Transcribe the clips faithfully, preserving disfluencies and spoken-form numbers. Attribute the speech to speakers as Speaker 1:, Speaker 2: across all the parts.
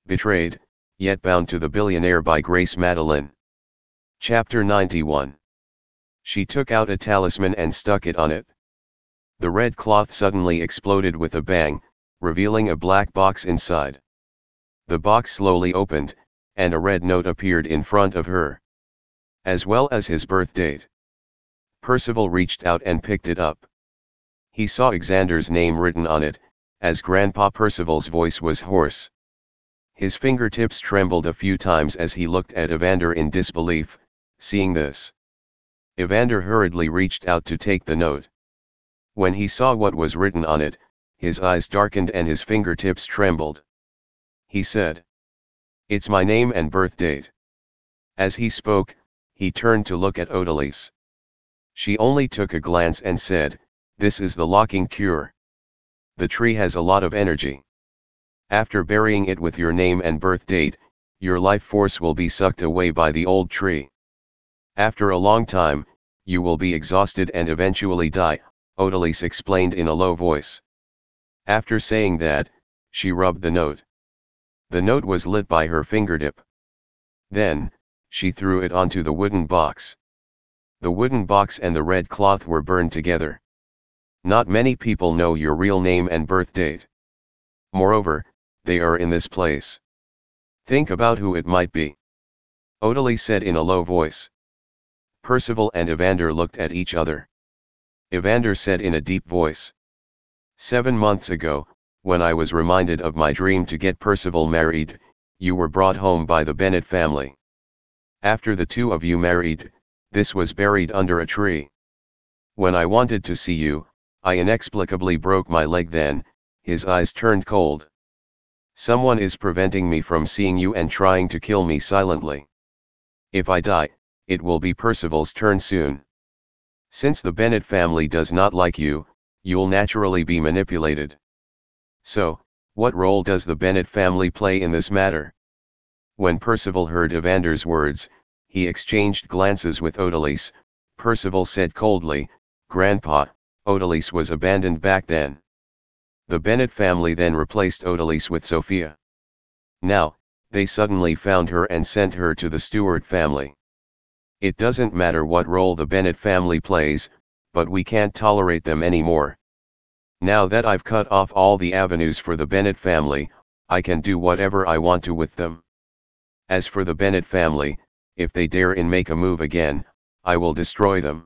Speaker 1: Betrayed, Yet Bound to the Billionaire by Grace Madeline. Chapter ninety-one. She took out a talisman and stuck it on it. The red cloth suddenly exploded with a bang, revealing a black box inside. The box slowly opened, and a red note appeared in front of her, as well as his birth date. Percival reached out and picked it up. He saw Xander's name written on it, as Grandpa Percival's voice was hoarse. His fingertips trembled a few times as he looked at Evander in disbelief. Seeing this, Evander hurriedly reached out to take the note. When he saw what was written on it, his eyes darkened and his fingertips trembled. He said, "It's my name and birth date." As he spoke, he turned to look at Odalise. She only took a glance and said, "This is the locking cure. The tree has a lot of energy. After burying it with your name and birth date, your life force will be sucked away by the old tree. After a long time, you will be exhausted and eventually die," Odalise explained in a low voice. After saying that, she rubbed the note. The note was lit by her fingertip. Then, she threw it onto the wooden box. The wooden box and the red cloth were burned together. Not many people know your real name and birth date. Moreover, they are in this place. Think about who it might be," Odalise said in a low voice. Percival and Evander looked at each other. Evander said in a deep voice, Seven months ago, when I was reminded of my dream to get Percival married, you were brought home by the Bennet family. After the two of you married, this was buried under a tree. When I wanted to see you, I inexplicably broke my leg. Then, his eyes turned cold. Someone is preventing me from seeing you and trying to kill me silently. If I die, it will be Percival's turn soon. Since the Bennet family does not like you, you'll naturally be manipulated. So, what role does the Bennet family play in this matter?" When Percival heard Evander's words, he exchanged glances with Odalise. Percival said coldly, "Grandpa, Odalise was abandoned back then. The Bennet family then replaced Odalise with Sophia. Now, they suddenly found her and sent her to the Stewart family. It doesn't matter what role the Bennet family plays, but we can't tolerate them anymore. Now that I've cut off all the avenues for the Bennet family, I can do whatever I want to with them. As for the Bennet family, if they dare and make a move again, I will destroy them."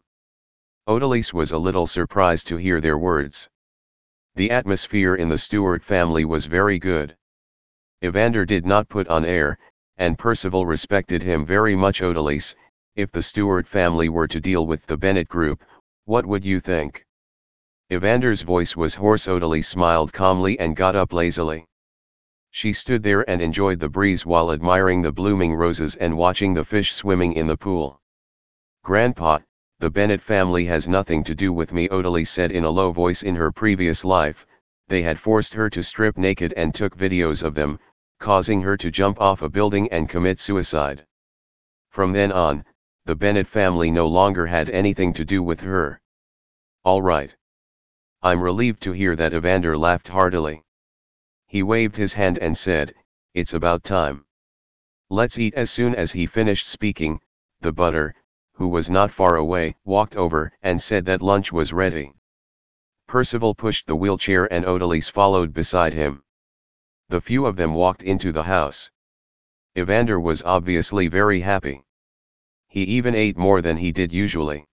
Speaker 1: Odalise was a little surprised to hear their words. The atmosphere in the Stewart family was very good. Evander did not put on air, and Percival respected him very much. "Odalise, if the Stewart family were to deal with the Bennet group, what would you think?" Evander's voice was hoarse. Odalise smiled calmly and got up lazily. She stood there and enjoyed the breeze while admiring the blooming roses and watching the fish swimming in the pool. "Grandpa, the Bennet family has nothing to do with me," Odalise said in a low voice. In her previous life, they had forced her to strip naked and took videos of them, causing her to jump off a building and commit suicide. From then on, the Bennet family no longer had anything to do with her. "All right. I'm relieved to hear that." Evander laughed heartily. He waved his hand and said, "It's about time. Let's eat." As soon as he finished speaking, the butler, who was not far away, walked over and said that lunch was ready. Percival pushed the wheelchair and Odalise followed beside him. The few of them walked into the house. Evander was obviously very happy. He even ate more than he did usually.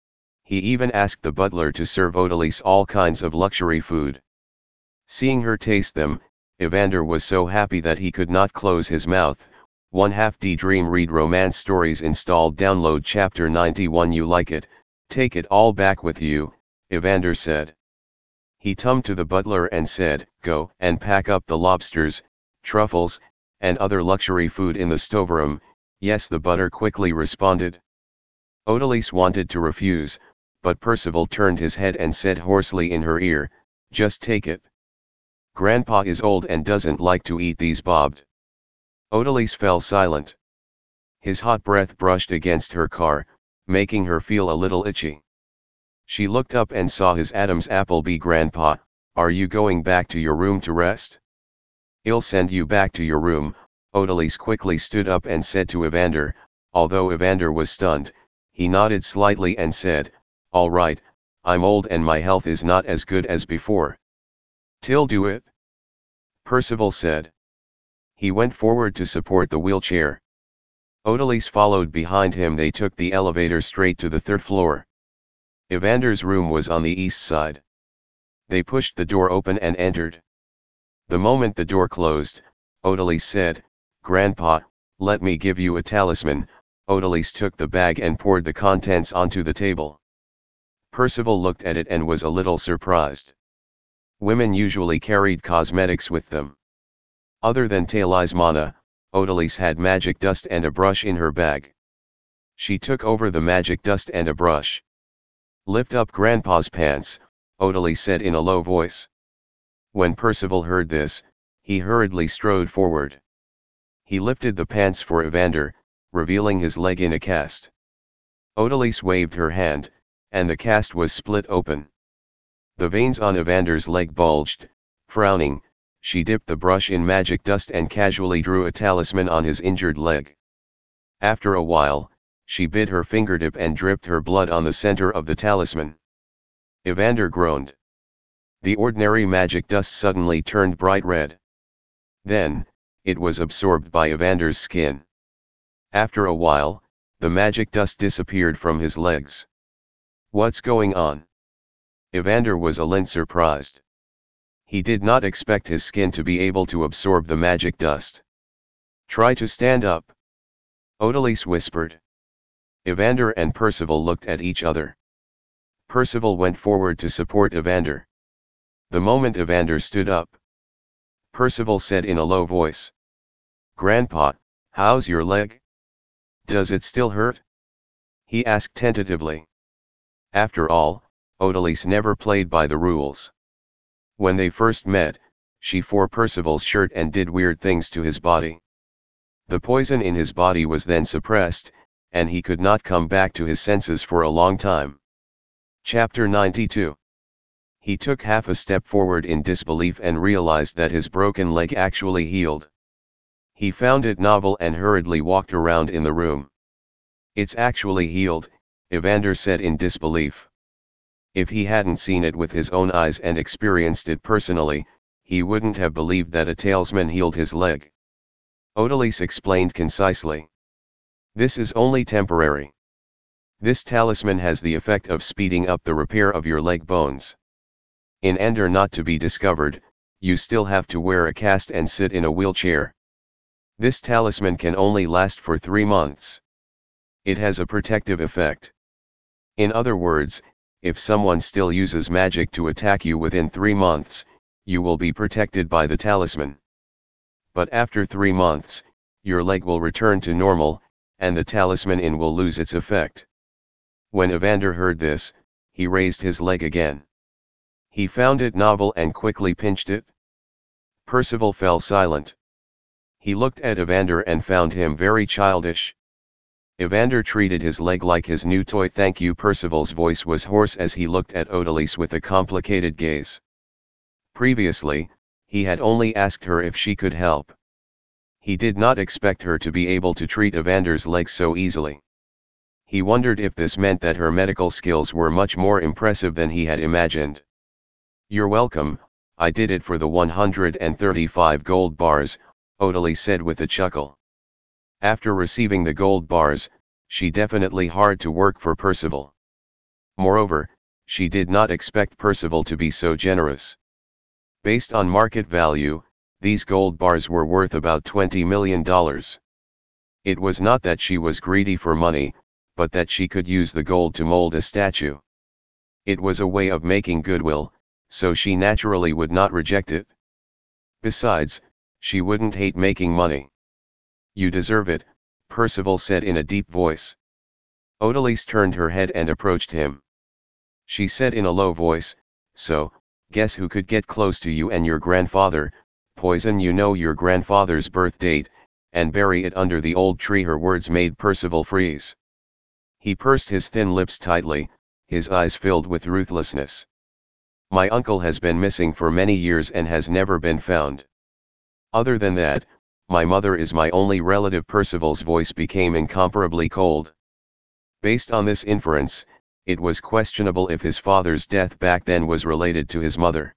Speaker 1: He even asked the butler to serve Odalise all kinds of luxury food. Seeing her taste them, Evander was so happy that he could not close his mouth. One half D Dream Read Romance Stories installed. Download Chapter ninety-one. You like it, take it all back with you, Evander said. He turned to the butler and said, "Go and pack up the lobsters, truffles, and other luxury food in the storeroom." "Yes," the butler quickly responded. Odalise wanted to refuse, but Percival turned his head and said hoarsely in her ear, "Just take it. Grandpa is old and doesn't like to eat these bobbed." Odalise fell silent. His hot breath brushed against her car, making her feel a little itchy. She looked up and saw his Adam's Appleby. "Grandpa, are you going back to your room to rest?" "I'll send you back to your room," Odalise quickly stood up and said to Evander. Although Evander was stunned, he nodded slightly and said, "All right, I'm old and my health is not as good as before." "Till do it," Percival said. He went forward to support the wheelchair. Odalise followed behind him. They took the elevator straight to the third floor. Evander's room was on the east side. They pushed the door open and entered. The moment the door closed, Odalise said, "Grandpa, let me give you a talisman." Odalise took the bag and poured the contents onto the table. Percival looked at it and was a little surprised. Women usually carried cosmetics with them. Other than talismana, Odalise had magic dust and a brush in her bag. She took over the magic dust and a brush. "Lift up Grandpa's pants," Odalise said in a low voice. When Percival heard this, he hurriedly strode forward. He lifted the pants for Evander, revealing his leg in a cast. Odalise waved her hand, and the cast was split open. The veins on Evander's leg bulged. Frowning, she dipped the brush in magic dust and casually drew a talisman on his injured leg. After a while, she bit her fingertip and dripped her blood on the center of the talisman. Evander groaned. The ordinary magic dust suddenly turned bright red. Then, it was absorbed by Evander's skin. After a while, the magic dust disappeared from his legs. "What's going on?" Evander was a little surprised. He did not expect his skin to be able to absorb the magic dust. "Try to stand up," Odalise whispered. Evander and Percival looked at each other. Percival went forward to support Evander. The moment Evander stood up, Percival said in a low voice, "Grandpa, how's your leg? Does it still hurt?" he asked tentatively. After all, Odalise never played by the rules. When they first met, she tore Percival's shirt and did weird things to his body. The poison in his body was then suppressed, and he could not come back to his senses for a long time. Chapter ninety-two. He took half a step forward in disbelief and realized that his broken leg actually healed. He found it novel and hurriedly walked around in the room. "It's actually healed," Evander said in disbelief. If he hadn't seen it with his own eyes and experienced it personally, he wouldn't have believed that a talisman healed his leg. Odalise explained concisely. "This is only temporary. This talisman has the effect of speeding up the repair of your leg bones. In Ender not to be discovered, you still have to wear a cast and sit in a wheelchair. This talisman can only last for three months. It has a protective effect. In other words, if someone still uses magic to attack you within three months, you will be protected by the talisman. But after three months, your leg will return to normal, and the talisman in will lose its effect." When Evander heard this, he raised his leg again. He found it novel and quickly pinched it. Percival fell silent. He looked at Evander and found him very childish. Evander treated his leg like his new toy. "Thank you." Percival's voice was hoarse as he looked at Odalise with a complicated gaze. Previously, he had only asked her if she could help. He did not expect her to be able to treat Evander's leg so easily. He wondered if this meant that her medical skills were much more impressive than he had imagined. "You're welcome, I did it for the one hundred thirty-five gold bars," Odalise said with a chuckle. After receiving the gold bars, she definitely hard to work for Percival. Moreover, she did not expect Percival to be so generous. Based on market value, these gold bars were worth about twenty million dollars. It was not that she was greedy for money, but that she could use the gold to mold a statue. It was a way of making goodwill, so she naturally would not reject it. Besides, she wouldn't hate making money. "You deserve it," Percival said in a deep voice. Odalise turned her head and approached him. She said in a low voice, "So, guess who could get close to you and your grandfather, poison you know your grandfather's birth date, and bury it under the old tree." Her words made Percival freeze. He pursed his thin lips tightly, his eyes filled with ruthlessness. "My uncle has been missing for many years and has never been found. Other than that, my mother is my only relative. Percival's voice became incomparably cold. Based on this inference, it was questionable if his father's death back then was related to his mother.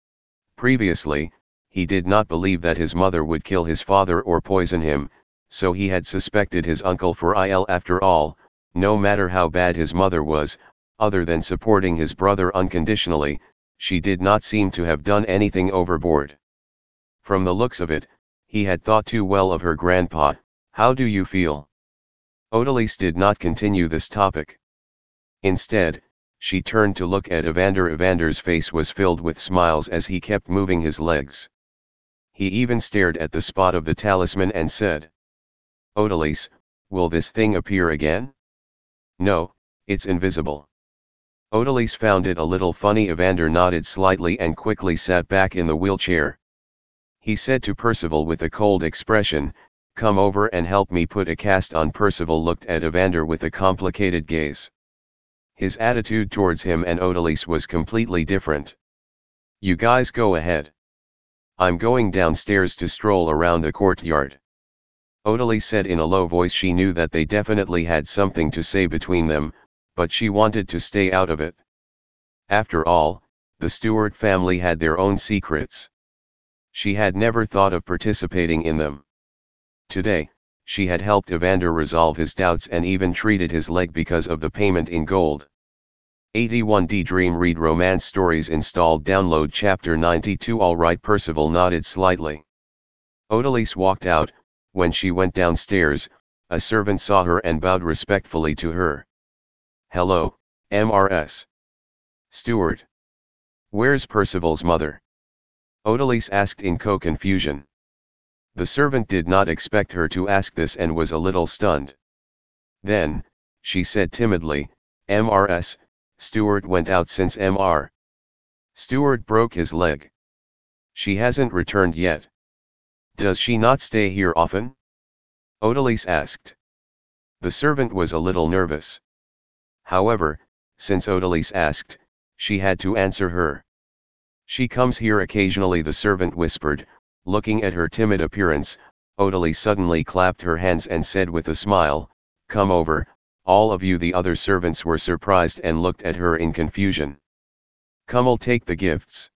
Speaker 1: Previously, he did not believe that his mother would kill his father or poison him, so he had suspected his uncle for ill. After all, no matter how bad his mother was, other than supporting his brother unconditionally, she did not seem to have done anything overboard. From the looks of it, he had thought too well of her grandpa. How do you feel? Odalise did not continue this topic. Instead, she turned to look at Evander. Evander's face was filled with smiles as he kept moving his legs. He even stared at the spot of the talisman and said, "Odalise, will this thing appear again?" "No, it's invisible." Odalise found it a little funny. Evander nodded slightly and quickly sat back in the wheelchair. He said to Percival with a cold expression, "Come over and help me put a cast on." Percival looked at Evander with a complicated gaze. His attitude towards him and Odalise was completely different. "You guys go ahead. I'm going downstairs to stroll around the courtyard." Odalise said in a low voice. She knew that they definitely had something to say between them, but she wanted to stay out of it. After all, the Stewart family had their own secrets. She had never thought of participating in them. Today, she had helped Evander resolve his doubts and even treated his leg because of the payment in gold. eighty-one D Dream Read Romance Stories installed. Download Chapter ninety-two. Alright. Percival nodded slightly. Odalise walked out. When she went downstairs, a servant saw her and bowed respectfully to her. "Hello, M R S Stewart. Where's Percival's mother?" Odalise asked in co-confusion. The servant did not expect her to ask this and was a little stunned. Then, she said timidly, M R S Stewart went out since M R Stewart broke his leg. She hasn't returned yet. Does she not stay here often? Odalise asked. The servant was a little nervous. However, since Odalise asked, she had to answer her. "She comes here occasionally," the servant whispered. Looking at her timid appearance, Odalise suddenly clapped her hands and said with a smile, "Come over, all of you." The other servants were surprised and looked at her in confusion. "Come, I'll take the gifts."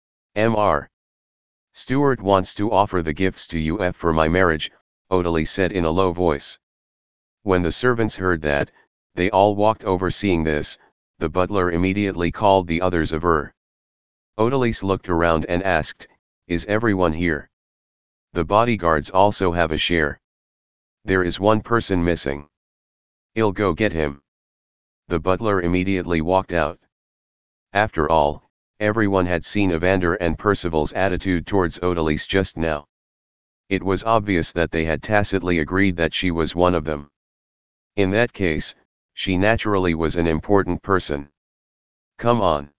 Speaker 1: M R Stewart wants to offer the gifts to you for my marriage," Odalise said in a low voice. When the servants heard that, they all walked over. Seeing this, the butler immediately called the others over. Odalise looked around and asked, "Is everyone here?" "The bodyguards also have a share. There is one person missing. I'll go get him." The butler immediately walked out. After all, everyone had seen Evander and Percival's attitude towards Odalise just now. It was obvious that they had tacitly agreed that she was one of them. In that case, she naturally was an important person. "Come on.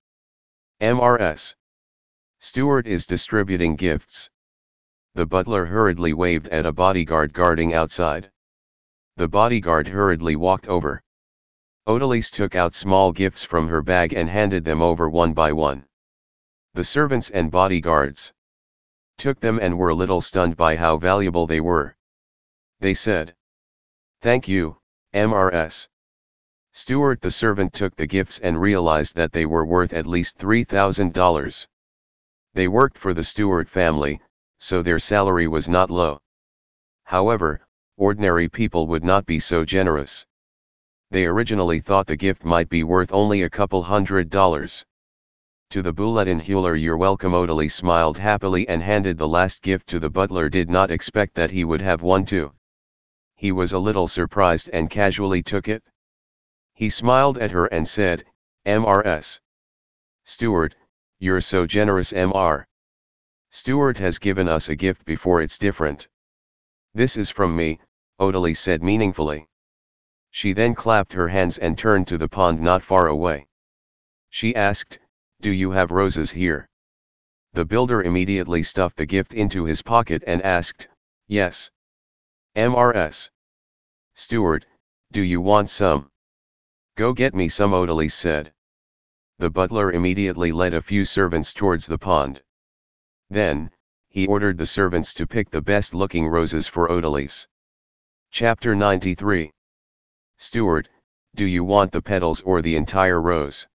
Speaker 1: M R S Stewart is distributing gifts." The butler hurriedly waved at a bodyguard guarding outside. The bodyguard hurriedly walked over. Odalise took out small gifts from her bag and handed them over one by one. The servants and bodyguards took them and were a little stunned by how valuable they were. They said, "Thank you, M R S Stewart." The servant took the gifts and realized that they were worth at least three thousand dollars. They worked for the Stewart family, so their salary was not low. However, ordinary people would not be so generous. They originally thought the gift might be worth only a couple hundred dollars. "To the Bulletin Hewler, you're welcome." Odalise smiled happily and handed the last gift to the butler. Did not expect that he would have one too. He was a little surprised and casually took it. He smiled at her and said, M R S Stewart, you're so generous. M R Stewart has given us a gift before. It's different. "This is from me," Odalise said meaningfully. She then clapped her hands and turned to the pond not far away. She asked, "Do you have roses here?" The builder immediately stuffed the gift into his pocket and asked, "Yes. M R S Stewart, do you want some?" "Go get me some," Odalise said. The butler immediately led a few servants towards the pond. Then, he ordered the servants to pick the best-looking roses for Odalise. Chapter ninety-three. Steward, do you want the petals or the entire rose?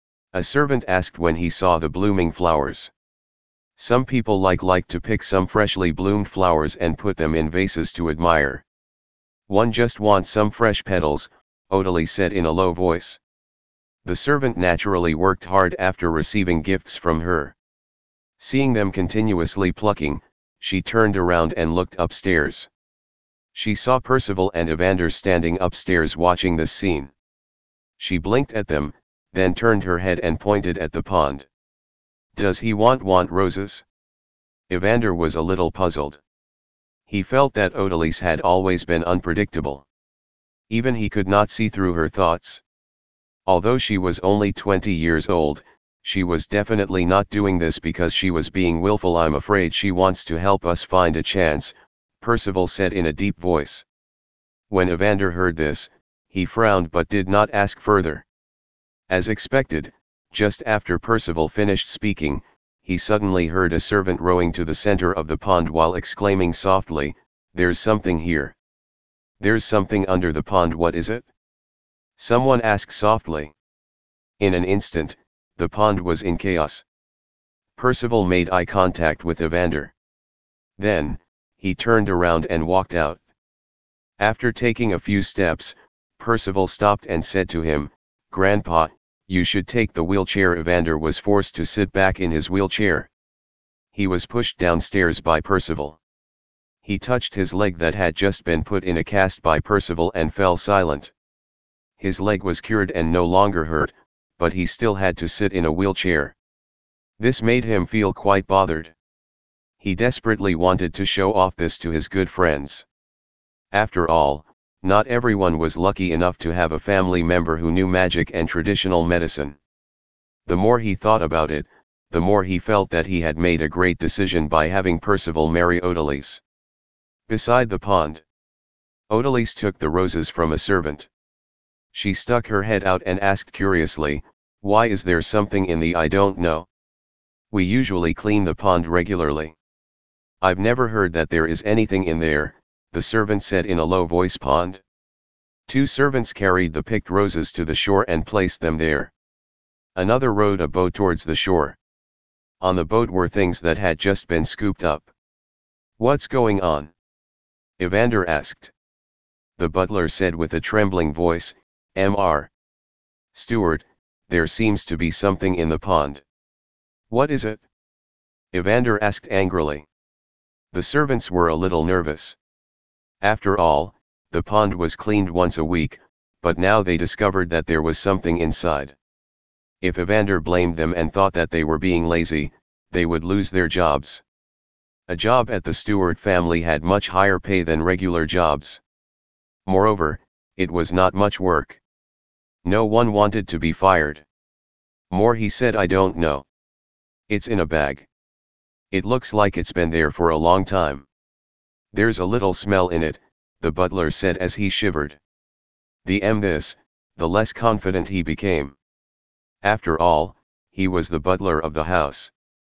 Speaker 1: A servant asked when he saw the blooming flowers. Some people like like to pick some freshly bloomed flowers and put them in vases to admire. One just wants some fresh petals, Odalise said in a low voice. The servant naturally worked hard after receiving gifts from her. Seeing them continuously plucking, she turned around and looked upstairs. She saw Percival and Evander standing upstairs watching this scene. She blinked at them, then turned her head and pointed at the pond. Does he want want roses? Evander was a little puzzled. He felt that Odalise had always been unpredictable. Even he could not see through her thoughts. Although she was only twenty years old, she was definitely not doing this because she was being willful. I'm afraid she wants to help us find a chance, Percival said in a deep voice. When Evander heard this, he frowned but did not ask further. As expected, just after Percival finished speaking, he suddenly heard a servant rowing to the center of the pond while exclaiming softly, "There's something here. There's something under the pond. What is it?" Someone asked softly. In an instant, the pond was in chaos. Percival made eye contact with Evander. Then, he turned around and walked out. After taking a few steps, Percival stopped and said to him, "Grandpa, you should take the wheelchair." Evander was forced to sit back in his wheelchair. He was pushed downstairs by Percival. He touched his leg that had just been put in a cast by Percival and fell silent. His leg was cured and no longer hurt, but he still had to sit in a wheelchair. This made him feel quite bothered. He desperately wanted to show off this to his good friends. After all, not everyone was lucky enough to have a family member who knew magic and traditional medicine. The more he thought about it, the more he felt that he had made a great decision by having Percival marry Odalise. Beside the pond, Odalise took the roses from a servant. She stuck her head out and asked curiously, "Why is there something in the I don't know? We usually clean the pond regularly." "I've never heard that there is anything in there," the servant said in a low voice. Pond. Two servants carried the picked roses to the shore and placed them there. Another rowed a boat towards the shore. On the boat were things that had just been scooped up. "What's going on?" Evander asked. The butler said with a trembling voice, "Mister Steward, there seems to be something in the pond." "What is it?" Evander asked angrily. The servants were a little nervous. After all, the pond was cleaned once a week, but now they discovered that there was something inside. If Evander blamed them and thought that they were being lazy, they would lose their jobs. A job at the Stewart family had much higher pay than regular jobs. Moreover, it was not much work. No one wanted to be fired. More, he said, "I don't know. It's in a bag. It looks like it's been there for a long time. There's a little smell in it," the butler said as he shivered. The m this, the less confident he became. After all, he was the butler of the house.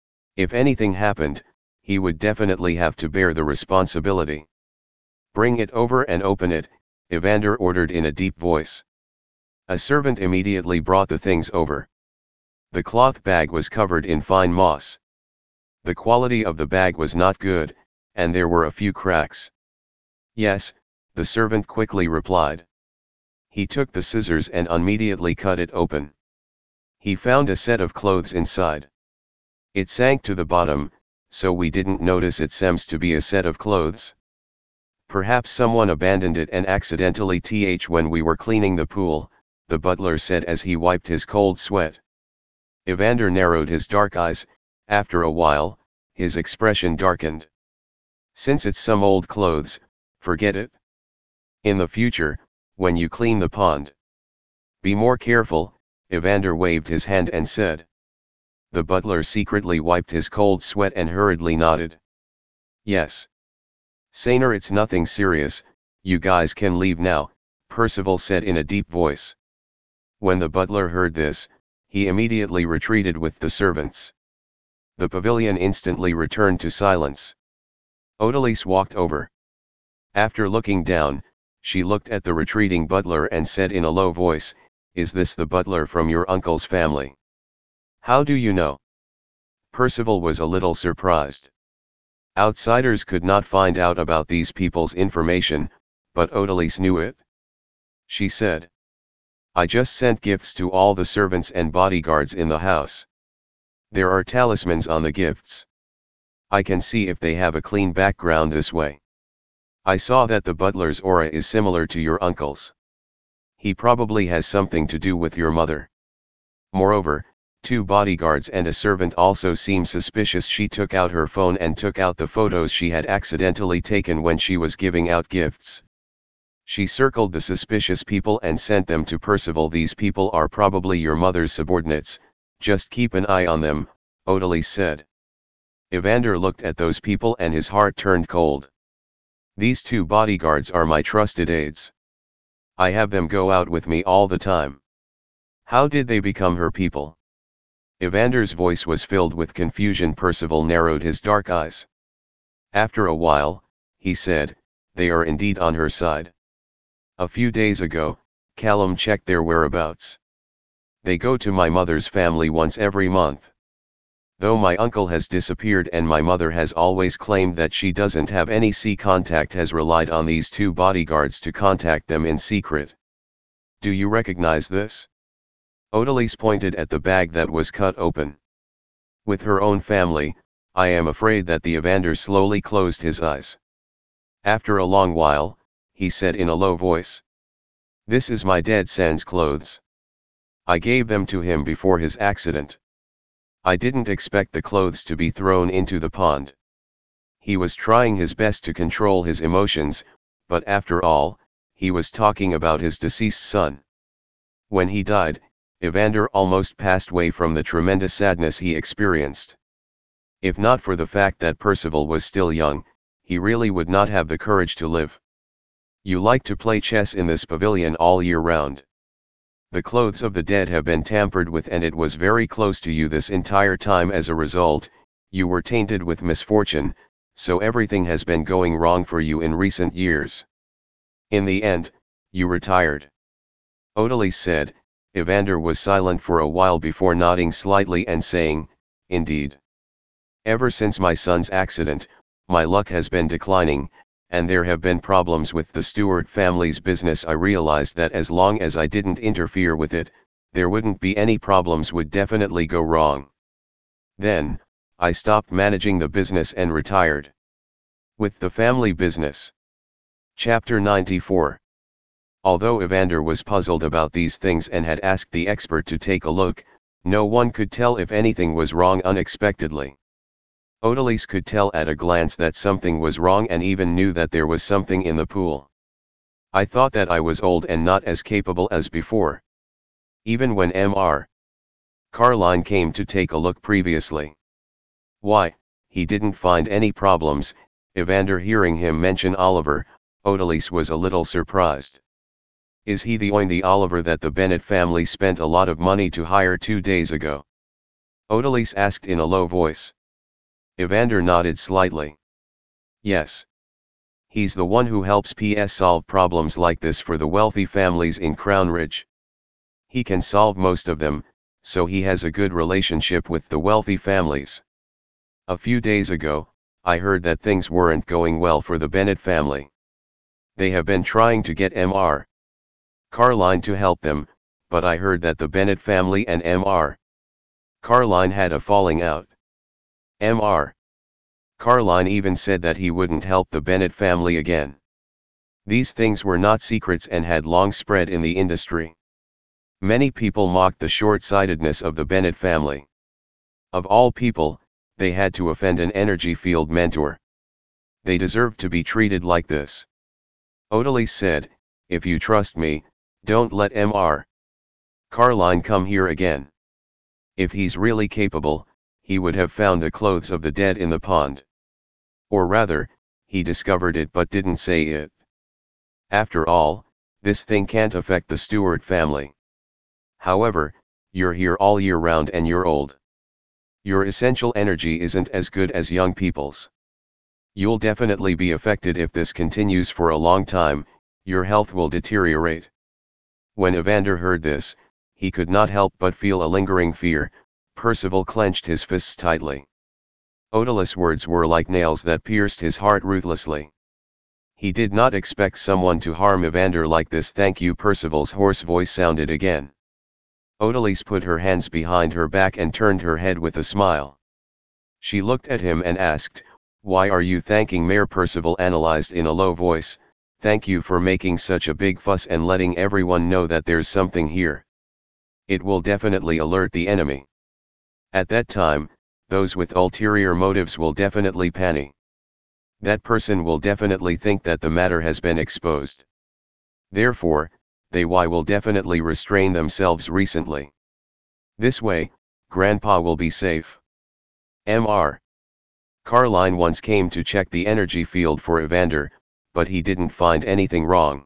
Speaker 1: If anything happened, he would definitely have to bear the responsibility. "Bring it over and open it," Evander ordered in a deep voice. A servant immediately brought the things over. The cloth bag was covered in fine moss. The quality of the bag was not good, and there were a few cracks. "Yes," the servant quickly replied. He took the scissors and immediately cut it open. He found a set of clothes inside. It sank to the bottom, so we didn't notice it seems to be a set of clothes. "Perhaps someone abandoned it and accidentally th when we were cleaning the pool," the butler said as he wiped his cold sweat. Evander narrowed his dark eyes. After a while, his expression darkened. "Since it's some old clothes, forget it. In the future, when you clean the pond, be more careful," Evander waved his hand and said. The butler secretly wiped his cold sweat and hurriedly nodded. "Yes. Saner, it's nothing serious, you guys can leave now," Percival said in a deep voice. When the butler heard this, he immediately retreated with the servants. The pavilion instantly returned to silence. Odalise walked over. After looking down, she looked at the retreating butler and said in a low voice, "Is this the butler from your uncle's family?" "How do you know?" Percival was a little surprised. Outsiders could not find out about these people's information, but Odalise knew it. She said, "I just sent gifts to all the servants and bodyguards in the house. There are talismans on the gifts. I can see if they have a clean background this way. I saw that the butler's aura is similar to your uncle's. He probably has something to do with your mother. Moreover, two bodyguards and a servant also seem suspicious." She took out her phone and took out the photos she had accidentally taken when she was giving out gifts. She circled the suspicious people and sent them to Percival. "These people are probably your mother's subordinates, just keep an eye on them," Odalise said. Evander looked at those people and his heart turned cold. "These two bodyguards are my trusted aides. I have them go out with me all the time. How did they become her people?" Evander's voice was filled with confusion. Percival narrowed his dark eyes. After a while, he said, "They are indeed on her side. A few days ago, Callum checked their whereabouts. They go to my mother's family once every month. Though my uncle has disappeared and my mother has always claimed that she doesn't have any sea contact, has relied on these two bodyguards to contact them in secret. Do you recognize this?" Odalise pointed at the bag that was cut open. "With her own family, I am afraid that the Evander slowly closed his eyes. After a long while, he said in a low voice, "This is my dead son's clothes. I gave them to him before his accident. I didn't expect the clothes to be thrown into the pond." He was trying his best to control his emotions, but after all, he was talking about his deceased son. When he died, Evander almost passed away from the tremendous sadness he experienced. If not for the fact that Percival was still young, he really would not have the courage to live. "You like to play chess in this pavilion all year round. The clothes of the dead have been tampered with and it was very close to you this entire time. As a result, you were tainted with misfortune, so everything has been going wrong for you in recent years. In the end, you retired." Odalise said. Evander was silent for a while before nodding slightly and saying, "Indeed. Ever since my son's accident, my luck has been declining, and there have been problems with the Stewart family's business. I realized that as long as I didn't interfere with it, there wouldn't be any problems, would definitely go wrong. Then, I stopped managing the business and retired." With the family business. Chapter ninety-four. Although Evander was puzzled about these things and had asked the expert to take a look, no one could tell if anything was wrong unexpectedly. Odalise could tell at a glance that something was wrong and even knew that there was something in the pool. "I thought that I was old and not as capable as before. Even when Mister Carline came to take a look previously. Why, he didn't find any problems." Evander hearing him mention Oliver, Odalise was a little surprised. "Is he the oin the Oliver that the Bennet family spent a lot of money to hire two days ago?" Odalise asked in a low voice. Evander nodded slightly. "Yes. He's the one who helps us solve problems like this for the wealthy families in Crown Ridge. He can solve most of them, so he has a good relationship with the wealthy families. A few days ago, I heard that things weren't going well for the Bennet family. They have been trying to get Mister Carline to help them, but I heard that the Bennet family and Mister Carline had a falling out. Mister Carline even said that he wouldn't help the Bennet family again. These things were not secrets and had long spread in the industry. Many people mocked the short-sightedness of the Bennet family. Of all people, they had to offend an energy field mentor. They deserved to be treated like this." Odalise said, "If you trust me, don't let Mister Carline come here again. If he's really capable, he would have found the clothes of the dead in the pond. Or rather, he discovered it but didn't say it. After all, this thing can't affect the Stewart family. However, you're here all year round and you're old. Your essential energy isn't as good as young people's. You'll definitely be affected if this continues for a long time, your health will deteriorate. When Evander heard this, he could not help but feel a lingering fear. Percival clenched his fists tightly. Odalys' words were like nails that pierced his heart ruthlessly. He did not expect someone to harm Evander like this. Thank you, Percival's hoarse voice sounded again. Odalys put her hands behind her back and turned her head with a smile. She looked at him and asked, "Why are you thanking Mayor?" Percival analyzed in a low voice, "Thank you for making such a big fuss and letting everyone know that there's something here. It will definitely alert the enemy. At that time, those with ulterior motives will definitely panic. That person will definitely think that the matter has been exposed. Therefore, they will definitely restrain themselves recently. This way, Grandpa will be safe." Mister Carline once came to check the energy field for Evander, but he didn't find anything wrong.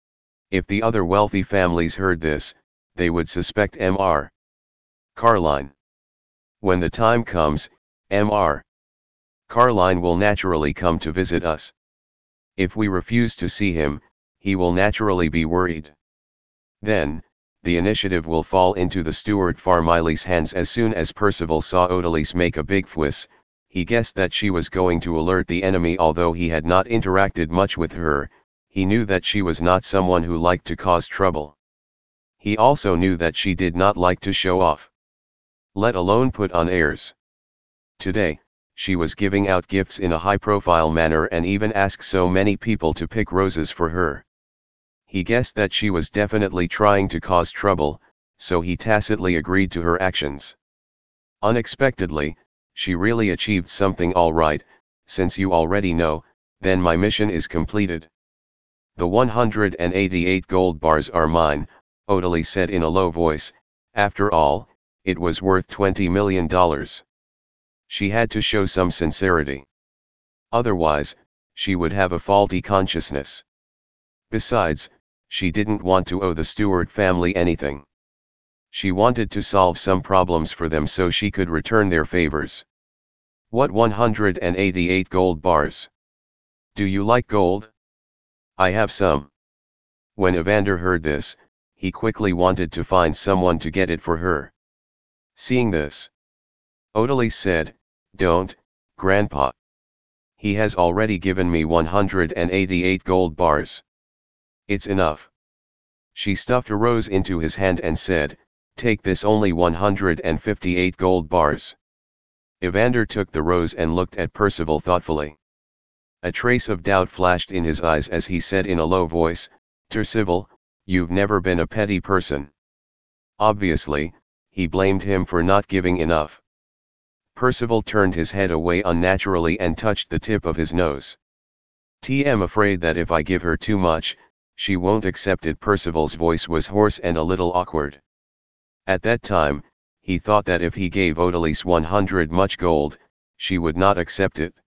Speaker 1: If the other wealthy families heard this, they would suspect Mister Carline. When the time comes, Mister Carline will naturally come to visit us. If we refuse to see him, he will naturally be worried. Then, the initiative will fall into the steward Farmile's hands. As soon as Percival saw Odalys make a big fuss, he guessed that she was going to alert the enemy. Although he had not interacted much with her, he knew that she was not someone who liked to cause trouble. He also knew that she did not like to show off, let alone put on airs. Today, she was giving out gifts in a high-profile manner and even asked so many people to pick roses for her. He guessed that she was definitely trying to cause trouble, so he tacitly agreed to her actions. Unexpectedly, she really achieved something. All right, since you already know, then my mission is completed. The one hundred eighty-eight gold bars are mine, Odalys said in a low voice. After all, it was worth twenty million dollars. She had to show some sincerity. Otherwise, she would have a faulty consciousness. Besides, she didn't want to owe the Stewart family anything. She wanted to solve some problems for them so she could return their favors. What one hundred eighty-eight gold bars? Do you like gold? I have some. When Evander heard this, he quickly wanted to find someone to get it for her. Seeing this, Odalys said, "Don't, Grandpa. He has already given me one hundred eighty-eight gold bars. It's enough." She stuffed a rose into his hand and said, "Take this, only one hundred fifty-eight gold bars." Evander took the rose and looked at Percival thoughtfully. A trace of doubt flashed in his eyes as he said in a low voice, "Percival, you've never been a petty person." Obviously, he blamed him for not giving enough. Percival turned his head away unnaturally and touched the tip of his nose. "I'm afraid that if I give her too much, she won't accept it." Percival's voice was hoarse and a little awkward. At that time, he thought that if he gave Odalys one hundred much gold, she would not accept it.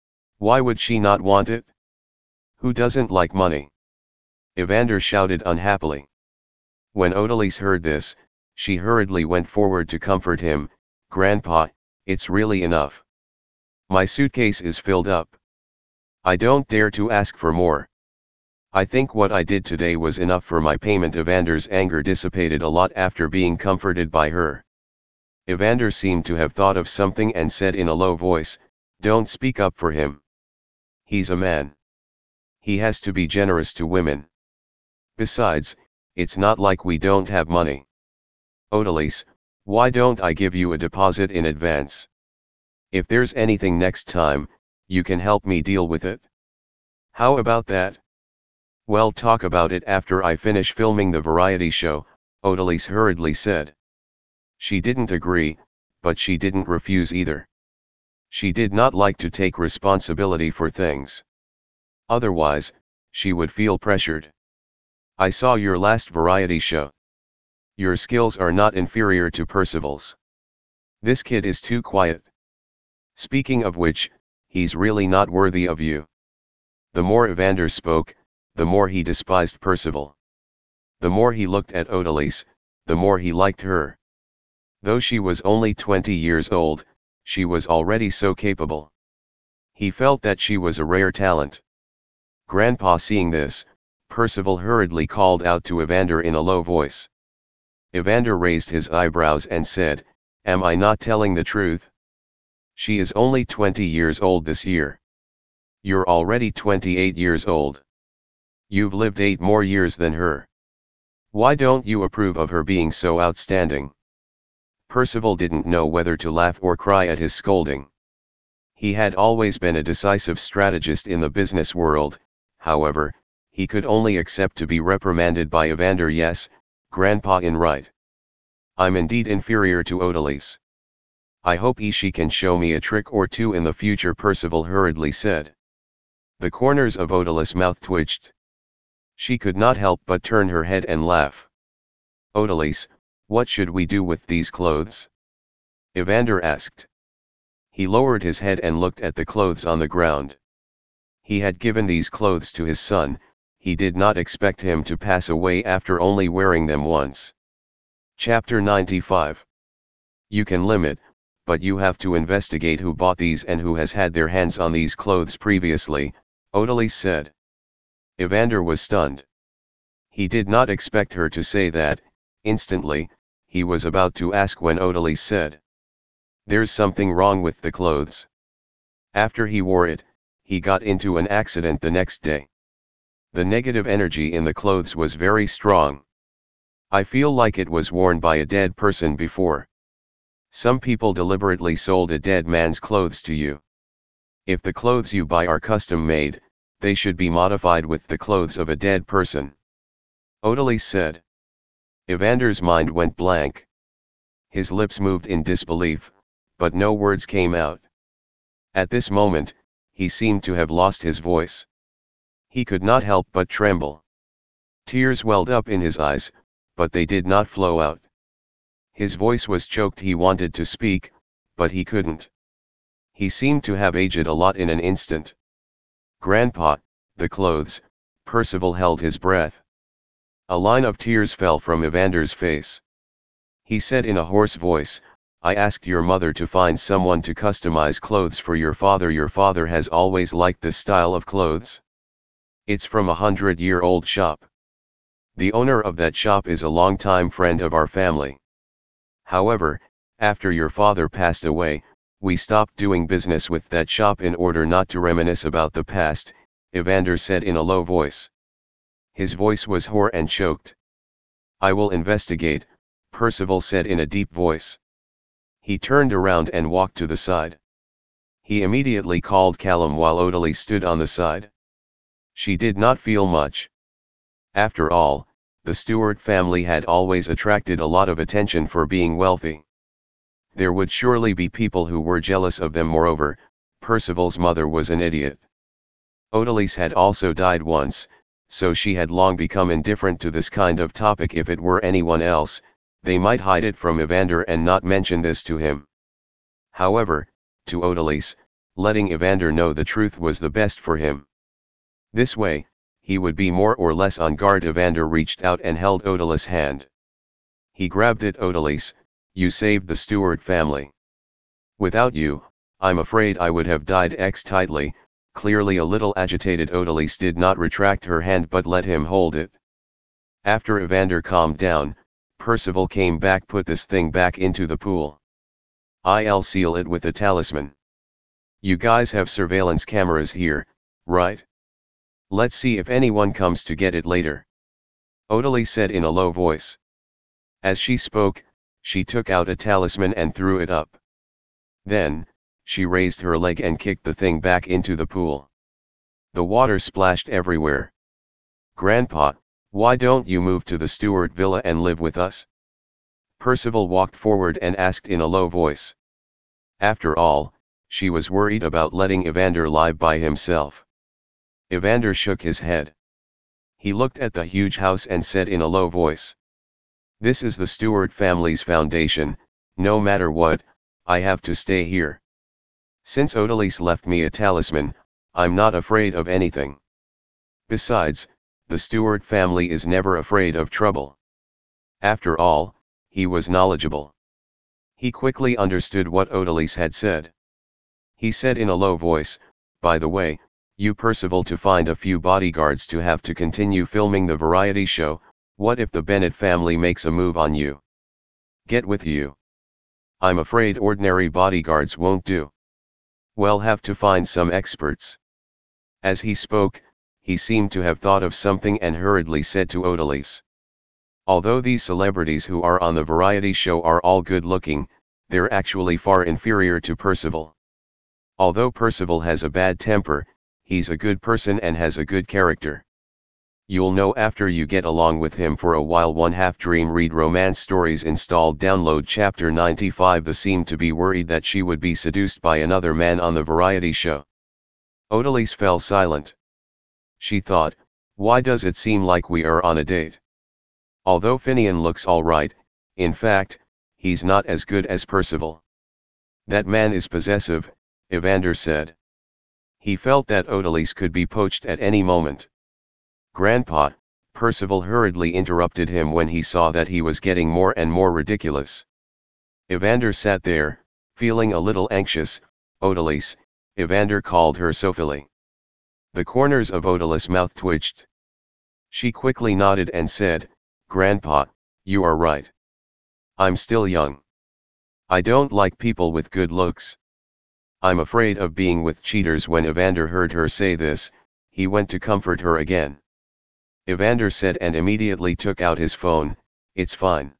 Speaker 1: Why would she not want it? Who doesn't like money? Evander shouted unhappily. When Odalys heard this, she hurriedly went forward to comfort him. "Grandpa, it's really enough. My suitcase is filled up. I don't dare to ask for more. I think what I did today was enough for my payment." Evander's anger dissipated a lot after being comforted by her. Evander seemed to have thought of something and said in a low voice, "Don't speak up for him. He's a man. He has to be generous to women. Besides, it's not like we don't have money. Odalys, why don't I give you a deposit in advance? If there's anything next time, you can help me deal with it. How about that?" "Well, talk about it after I finish filming the variety show," Odalys hurriedly said. She didn't agree, but she didn't refuse either. She did not like to take responsibility for things. Otherwise, she would feel pressured. "I saw your last variety show. Your skills are not inferior to Percival's. This kid is too quiet. Speaking of which, he's really not worthy of you." The more Evander spoke, the more he despised Percival. The more he looked at Odalys, the more he liked her. Though she was only twenty years old, She was already so capable. He felt that she was a rare talent. Grandpa seeing this, Percival hurriedly called out to Evander in a low voice. Evander raised his eyebrows and said, "Am I not telling the truth? She is only twenty years old this year. You're already twenty-eight years old. You've lived eight more years than her. Why don't you approve of her being so outstanding?" Percival didn't know whether to laugh or cry at his scolding. He had always been a decisive strategist in the business world, however, he could only accept to be reprimanded by Evander. "Yes, Grandpa in right. I'm indeed inferior to Odalise. I hope he she can show me a trick or two in the future," Percival hurriedly said. The corners of Odalise's mouth twitched. She could not help but turn her head and laugh. "Odalise, what should we do with these clothes?" Evander asked. He lowered his head and looked at the clothes on the ground. He had given these clothes to his son, he did not expect him to pass away after only wearing them once. Chapter ninety-five. You can limit, but you have to investigate who bought these and who has had their hands on these clothes previously, Odalise said. Evander was stunned. He did not expect her to say that. Instantly, he was about to ask when Odalise said, "There's something wrong with the clothes. After he wore it, he got into an accident the next day. The negative energy in the clothes was very strong. I feel like it was worn by a dead person before. Some people deliberately sold a dead man's clothes to you. If the clothes you buy are custom made, they should be modified with the clothes of a dead person," Odalise said. Evander's mind went blank. His lips moved in disbelief, but no words came out. At this moment, he seemed to have lost his voice. He could not help but tremble. Tears welled up in his eyes, but they did not flow out. His voice was choked. He wanted to speak, but he couldn't. He seemed to have aged a lot in an instant. "Grandpa, the clothes," Percival held his breath. A line of tears fell from Evander's face. He said in a hoarse voice, "I asked your mother to find someone to customize clothes for your father. Your father has always liked this style of clothes. It's from a hundred-year-old shop. The owner of that shop is a long-time friend of our family. However, after your father passed away, we stopped doing business with that shop in order not to reminisce about the past," Evander said in a low voice. His voice was hoarse and choked. "I will investigate," Percival said in a deep voice. He turned around and walked to the side. He immediately called Callum while Odalise stood on the side. She did not feel much. After all, the Stewart family had always attracted a lot of attention for being wealthy. There would surely be people who were jealous of them. Moreover, Percival's mother was an idiot. Odalise had also died once, so she had long become indifferent to this kind of topic. If it were anyone else, they might hide it from Evander and not mention this to him. However, to Odalise, letting Evander know the truth was the best for him. This way, he would be more or less on guard. Evander reached out and held Odalise's hand. He grabbed it. "Odalise, you saved the Stewart family. Without you, I'm afraid I would have died." X tightly, clearly a little agitated, Odalise did not retract her hand but let him hold it. After Evander calmed down, Percival came back. "Put this thing back into the pool. I'll seal it with a talisman. You guys have surveillance cameras here, right? Let's see if anyone comes to get it later," Odalise said in a low voice. As she spoke, she took out a talisman and threw it up. Then, she raised her leg and kicked the thing back into the pool. The water splashed everywhere. "Grandpa, why don't you move to the Stewart villa and live with us?" Percival walked forward and asked in a low voice. After all, she was worried about letting Evander lie by himself. Evander shook his head. He looked at the huge house and said in a low voice, "This is the Stewart family's foundation. No matter what, I have to stay here. Since Odalise left me a talisman, I'm not afraid of anything. Besides, the Stewart family is never afraid of trouble." After all, he was knowledgeable. He quickly understood what Odalise had said. He said in a low voice, "By the way, you Percival to find a few bodyguards to have to continue filming the variety show. What if the Bennett family makes a move on you? Get with you. I'm afraid ordinary bodyguards won't do. We'll have to find some experts." As he spoke, he seemed to have thought of something and hurriedly said to Odalise, "Although these celebrities who are on the variety show are all good looking, they're actually far inferior to Percival. Although Percival has a bad temper, he's a good person and has a good character. You'll know after you get along with him for a while." One half dream read romance stories installed download chapter ninety-five. The seemed to be worried that she would be seduced by another man on the variety show. Odalise fell silent. She thought, why does it seem like we are on a date? Although Finian looks alright, in fact, he's not as good as Percival. That man is possessive, Evander said. He felt that Odalise could be poached at any moment. "Grandpa," Percival hurriedly interrupted him when he saw that he was getting more and more ridiculous. Evander sat there, feeling a little anxious. "Odalise," Evander called her softly. The corners of Odalise's mouth twitched. She quickly nodded and said, "Grandpa, you are right. I'm still young. I don't like people with good looks. I'm afraid of being with cheaters." When Evander heard her say this, he went to comfort her again. Evander said and immediately took out his phone, "It's fine.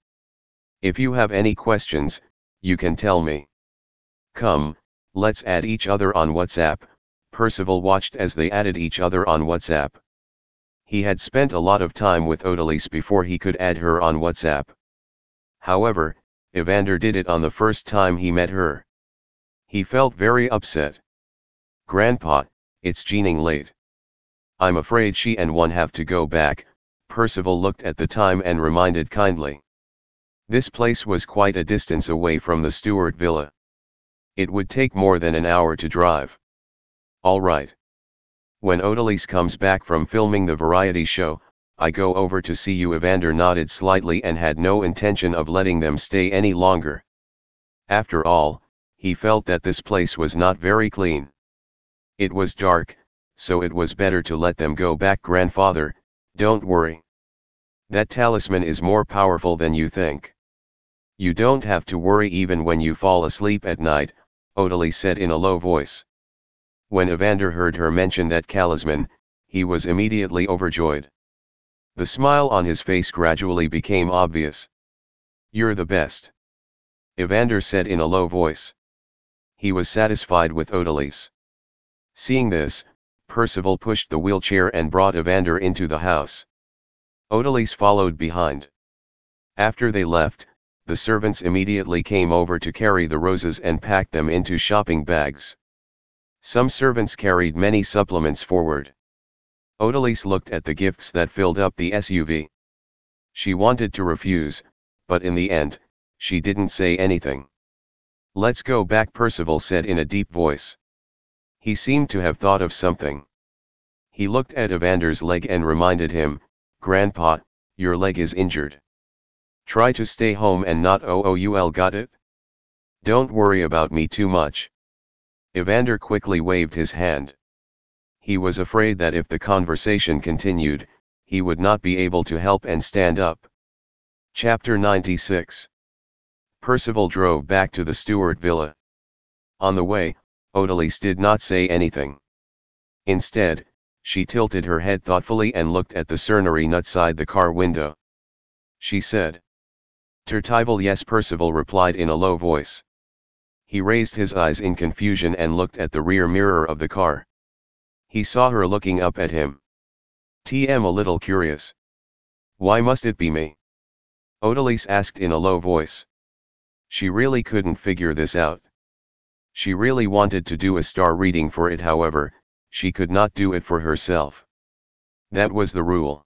Speaker 1: If you have any questions, you can tell me. Come, let's add each other on WhatsApp." Percival watched as they added each other on WhatsApp. He had spent a lot of time with Odalise before he could add her on WhatsApp. However, Evander did it on the first time he met her. He felt very upset. "Grandpa, it's Jeaning late. I'm afraid she and one have to go back." Percival looked at the time and reminded kindly. This place was quite a distance away from the Stewart villa. It would take more than an hour to drive. "All right. When Odalise comes back from filming the variety show, I go over to see you." Evander nodded slightly and had no intention of letting them stay any longer. After all, he felt that this place was not very clean. It was dark, so it was better to let them go back. "Grandfather, don't worry. That talisman is more powerful than you think. You don't have to worry even when you fall asleep at night," Odalise said in a low voice. When Evander heard her mention that talisman, he was immediately overjoyed. The smile on his face gradually became obvious. "You're the best," Evander said in a low voice. He was satisfied with Odalise. Seeing this, Percival pushed the wheelchair and brought Evander into the house. Odalise followed behind. After they left, the servants immediately came over to carry the roses and pack them into shopping bags. Some servants carried many supplements forward. Odalise looked at the gifts that filled up the S U V. She wanted to refuse, but in the end, she didn't say anything. "Let's go back," Percival said in a deep voice. He seemed to have thought of something. He looked at Evander's leg and reminded him, "Grandpa, your leg is injured. Try to stay home and not owl, got it? Don't worry about me too much." Evander quickly waved his hand. He was afraid that if the conversation continued, he would not be able to help and stand up. Chapter ninety-six. Percival drove back to the Stewart villa. On the way, Odalise did not say anything. Instead, she tilted her head thoughtfully and looked at the Cernary outside the car window. She said, "Tertival." "Yes," Percival replied in a low voice. He raised his eyes in confusion and looked at the rear mirror of the car. He saw her looking up at him. "Tm a little curious. Why must it be me?" Odalise asked in a low voice. She really couldn't figure this out. She really wanted to do a star reading for it, however, she could not do it for herself. That was the rule.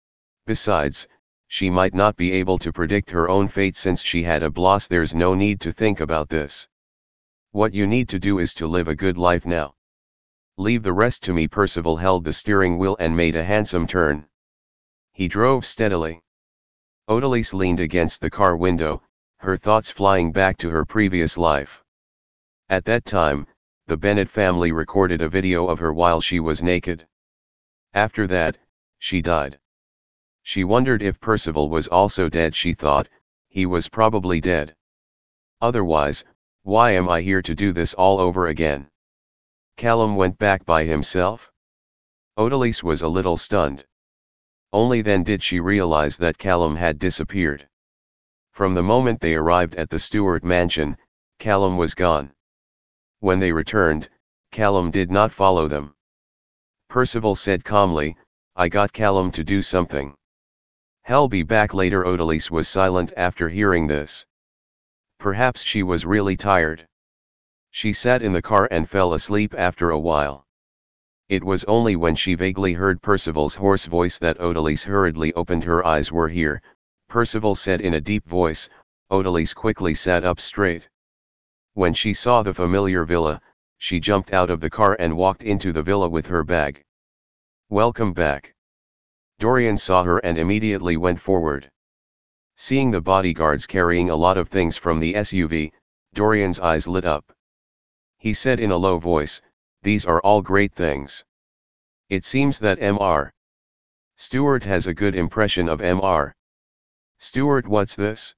Speaker 1: Besides, she might not be able to predict her own fate since she had a blouse. "There's no need to think about this. What you need to do is to live a good life now. Leave the rest to me." Percival held the steering wheel and made a handsome turn. He drove steadily. Odalise leaned against the car window, her thoughts flying back to her previous life. At that time, the Bennett family recorded a video of her while she was naked. After that, she died. She wondered if Percival was also dead. She thought, he was probably dead. Otherwise, why am I here to do this all over again? Callum went back by himself? Odalise was a little stunned. Only then did she realize that Callum had disappeared. From the moment they arrived at the Stewart mansion, Callum was gone. When they returned, Callum did not follow them. Percival said calmly, I got Callum to do something. He'll be back later. Odalise was silent after hearing this. Perhaps she was really tired. She sat in the car and fell asleep after a while. It was only when she vaguely heard Percival's hoarse voice that Odalise hurriedly opened her eyes. We're here, Percival said in a deep voice. Odalise quickly sat up straight. When she saw the familiar villa, she jumped out of the car and walked into the villa with her bag. Welcome back. Dorian saw her and immediately went forward. Seeing the bodyguards carrying a lot of things from the S U V, Dorian's eyes lit up. He said in a low voice, these are all great things. It seems that Mister Stewart has a good impression of Mister Stewart. What's this?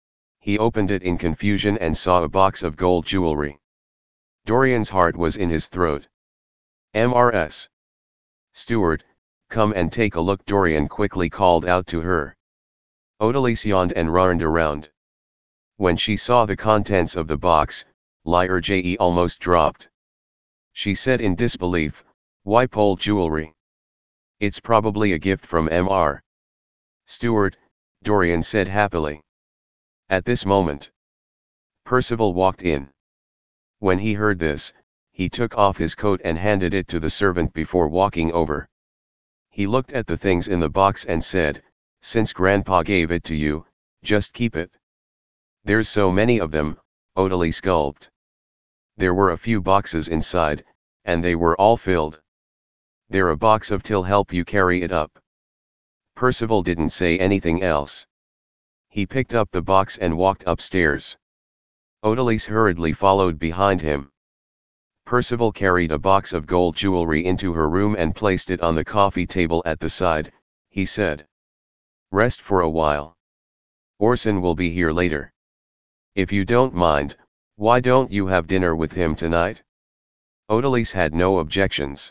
Speaker 1: He opened it in confusion and saw a box of gold jewelry. Dorian's heart was in his throat. Mister Stewart, come and take a look. Dorian quickly called out to her. Odalise yawned and roared around. When she saw the contents of the box, Liar J almost dropped. She said in disbelief, why pole jewelry? It's probably a gift from Mister Stewart, Dorian said happily. At this moment, Percival walked in. When he heard this, he took off his coat and handed it to the servant before walking over. He looked at the things in the box and said, since Grandpa gave it to you, just keep it. There's so many of them, Odalise gulped. There were a few boxes inside, and they were all filled. They're a box of till help you carry it up. Percival didn't say anything else. He picked up the box and walked upstairs. Odalise hurriedly followed behind him. Percival carried a box of gold jewelry into her room and placed it on the coffee table at the side. He said, rest for a while. Orson will be here later. If you don't mind, why don't you have dinner with him tonight? Odalise had no objections.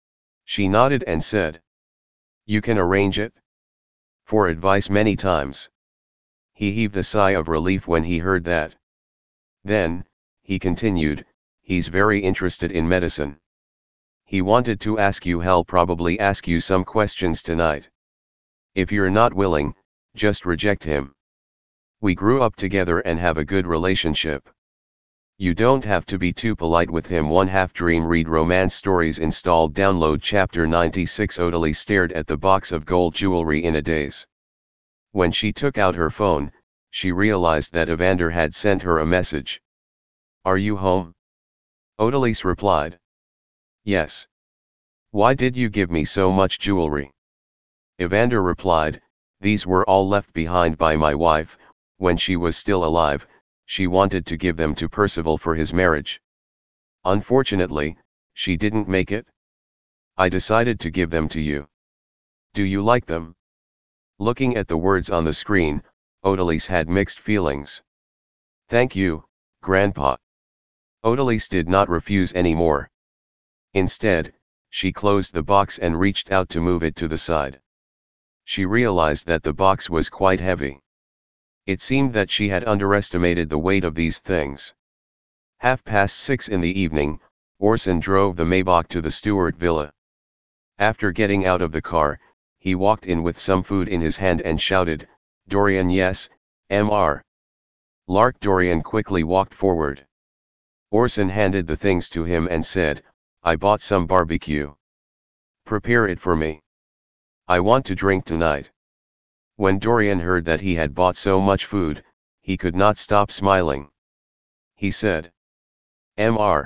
Speaker 1: She nodded and said, you can arrange it? For advice many times. He heaved a sigh of relief when he heard that. Then, he continued, he's very interested in medicine. He wanted to ask you. He'll probably ask you some questions tonight. If you're not willing, just reject him. We grew up together and have a good relationship. You don't have to be too polite with him. One half dream. Read romance stories installed. Download chapter ninety-six. Odalise stared at the box of gold jewelry in a daze. When she took out her phone, she realized that Evander had sent her a message. Are you home? Odalise replied. Yes. Why did you give me so much jewelry? Evander replied, these were all left behind by my wife. When she was still alive, she wanted to give them to Percival for his marriage. Unfortunately, she didn't make it. I decided to give them to you. Do you like them? Looking at the words on the screen, Odalise had mixed feelings. Thank you, Grandpa. Odalise did not refuse anymore. Instead, she closed the box and reached out to move it to the side. She realized that the box was quite heavy. It seemed that she had underestimated the weight of these things. Half past six in the evening, Orson drove the Maybach to the Stewart villa. After getting out of the car, he walked in with some food in his hand and shouted, Dorian. Yes, Mister Lark. Dorian quickly walked forward. Orson handed the things to him and said, I bought some barbecue. Prepare it for me. I want to drink tonight. When Dorian heard that he had bought so much food, he could not stop smiling. He said, Mister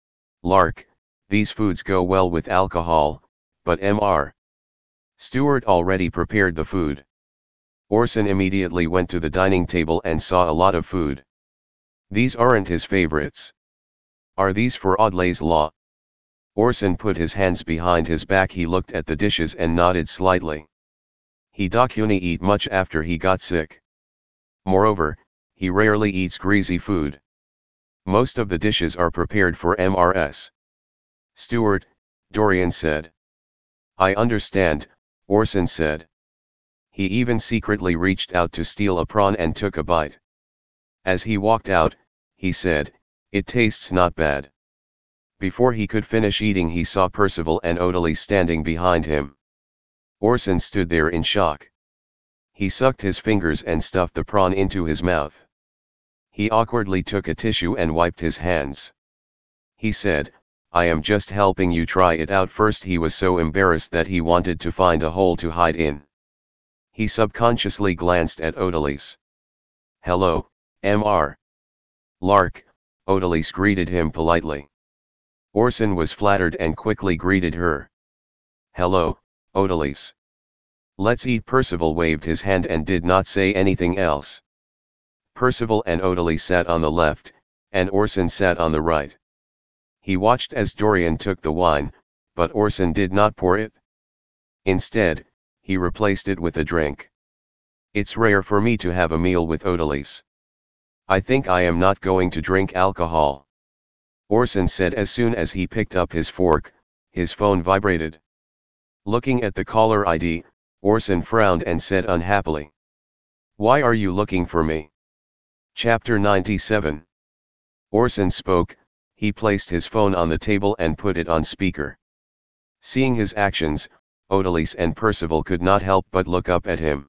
Speaker 1: Lark, these foods go well with alcohol, but Mister Stewart already prepared the food. Orson immediately went to the dining table and saw a lot of food. These aren't his favorites. Are these for Audley's Law? Orson put his hands behind his back. He looked at the dishes and nodded slightly. He don't eat much after he got sick. Moreover, he rarely eats greasy food. Most of the dishes are prepared for M R S. Steward, Dorian said. I understand, Orson said. He even secretly reached out to steal a prawn and took a bite. As he walked out, he said, it tastes not bad. Before he could finish eating, he saw Percival and Odile standing behind him. Orson stood there in shock. He sucked his fingers and stuffed the prawn into his mouth. He awkwardly took a tissue and wiped his hands. He said, I am just helping you try it out. First he was so embarrassed that he wanted to find a hole to hide in. He subconsciously glanced at Odile. Hello, M R Lark, Odile greeted him politely. Orson was flattered and quickly greeted her. Hello, Odile. Let's eat. Percival waved his hand and did not say anything else. Percival and Odile sat on the left, and Orson sat on the right. He watched as Dorian took the wine, but Orson did not pour it. Instead, he replaced it with a drink. It's rare for me to have a meal with Odile. I think I am not going to drink alcohol, Orson said. As soon as he picked up his fork, his phone vibrated. Looking at the caller I D, Orson frowned and said unhappily, why are you looking for me? Chapter ninety-seven. Orson spoke. He placed his phone on the table and put it on speaker. Seeing his actions, Odile and Percival could not help but look up at him.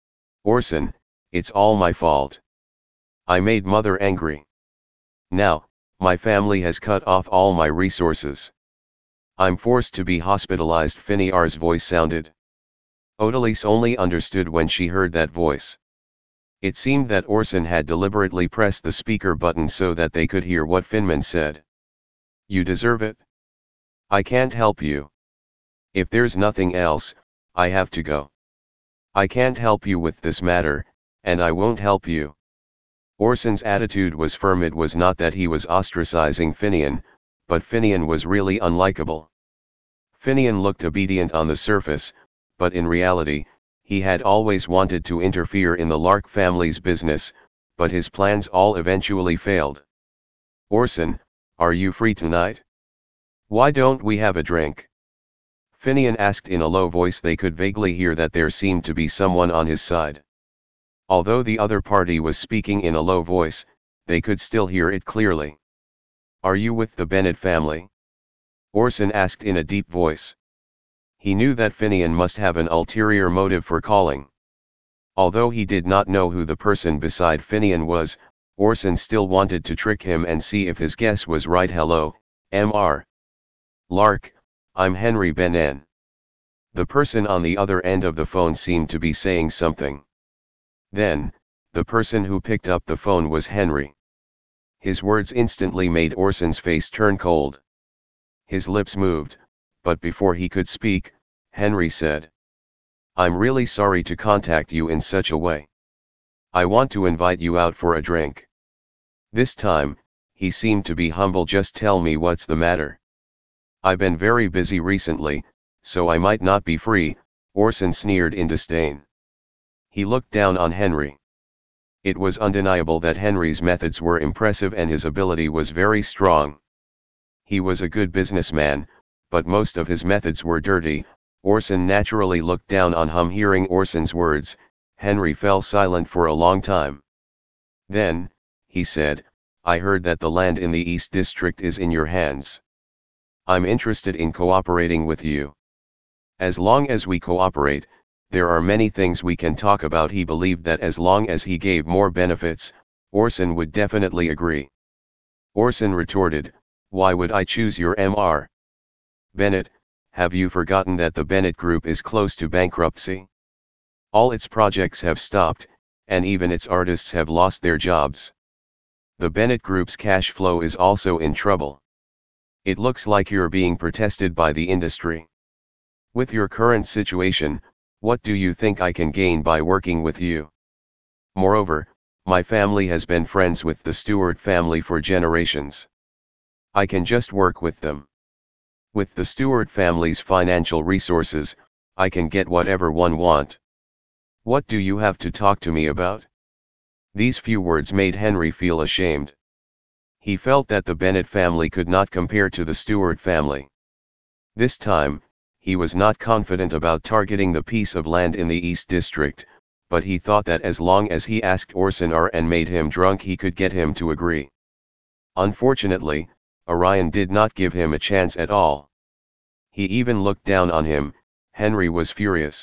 Speaker 1: Orson, it's all my fault. I made Mother angry. Now, my family has cut off all my resources. I'm forced to be hospitalized. Finiar's voice sounded. Odile only understood when she heard that voice. It seemed that Orson had deliberately pressed the speaker button so that they could hear what Finman said. You deserve it. I can't help you. If there's nothing else, I have to go. I can't help you with this matter, and I won't help you. Orson's attitude was firm. It was not that he was ostracizing Finian, but Finian was really unlikable. Finian looked obedient on the surface, but in reality, he had always wanted to interfere in the Lark family's business, but his plans all eventually failed. Orson, are you free tonight? Why don't we have a drink? Finian asked in a low voice. They could vaguely hear that there seemed to be someone on his side. Although the other party was speaking in a low voice, they could still hear it clearly. Are you with the Bennett family? Orson asked in a deep voice. He knew that Finian must have an ulterior motive for calling. Although he did not know who the person beside Finian was, Orson still wanted to trick him and see if his guess was right. Hello, M R Lark, I'm Henry Bennan. The person on the other end of the phone seemed to be saying something. Then, the person who picked up the phone was Henry. His words instantly made Orson's face turn cold. His lips moved, but before he could speak, Henry said, I'm really sorry to contact you in such a way. I want to invite you out for a drink. This time, he seemed to be humble. Just tell me what's the matter. I've been very busy recently, so I might not be free, Orson sneered in disdain. He looked down on Henry. It was undeniable that Henry's methods were impressive and his ability was very strong. He was a good businessman, but most of his methods were dirty. Orson naturally looked down on him. Hearing Orson's words, Henry fell silent for a long time. Then, he said, I heard that the land in the East District is in your hands. I'm interested in cooperating with you. As long as we cooperate, there are many things we can talk about. He believed that as long as he gave more benefits, Orson would definitely agree. Orson retorted, why would I choose your M R Bennett? Have you forgotten that the Bennett Group is close to bankruptcy? All its projects have stopped, and even its artists have lost their jobs. The Bennett Group's cash flow is also in trouble. It looks like you're being protested by the industry. With your current situation, What do you think I can gain by working with you? Moreover, my family has been friends with the Stewart family for generations. I can just work with them. With the Stewart family's financial resources, I can get whatever one want. What do you have to talk to me about? These few words made Henry feel ashamed. He felt that the Bennet family could not compare to the Stewart family. This time, he was not confident about targeting the piece of land in the East District, but he thought that as long as he asked Orson R and made him drunk he could get him to agree. Unfortunately, Orion did not give him a chance at all. He even looked down on him. Henry was furious.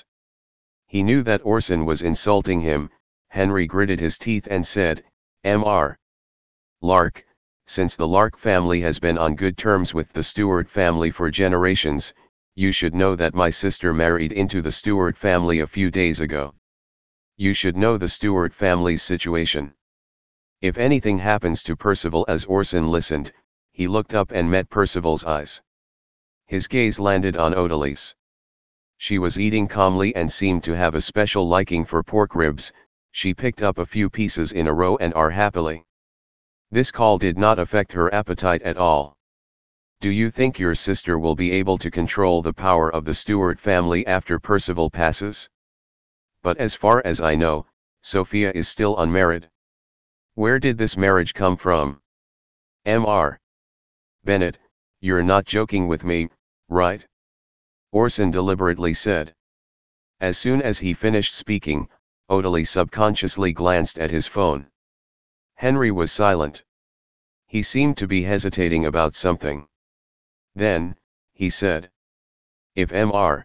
Speaker 1: He knew that Orson was insulting him. Henry gritted his teeth and said, "Mister Lark, since the Lark family has been on good terms with the Stewart family for generations, you should know that my sister married into the Stewart family a few days ago. You should know the Stewart family's situation. If anything happens to Percival." As Orson listened, he looked up and met Percival's eyes. His gaze landed on Odalise. She was eating calmly and seemed to have a special liking for pork ribs. She picked up a few pieces in a row and ate happily. This call did not affect her appetite at all. "Do you think your sister will be able to control the power of the Stewart family after Percival passes? But as far as I know, Sophia is still unmarried. Where did this marriage come from? Mister Bennet, you're not joking with me, right?" Orson deliberately said. As soon as he finished speaking, Odalise subconsciously glanced at his phone. Henry was silent. He seemed to be hesitating about something. Then, he said, "If Mister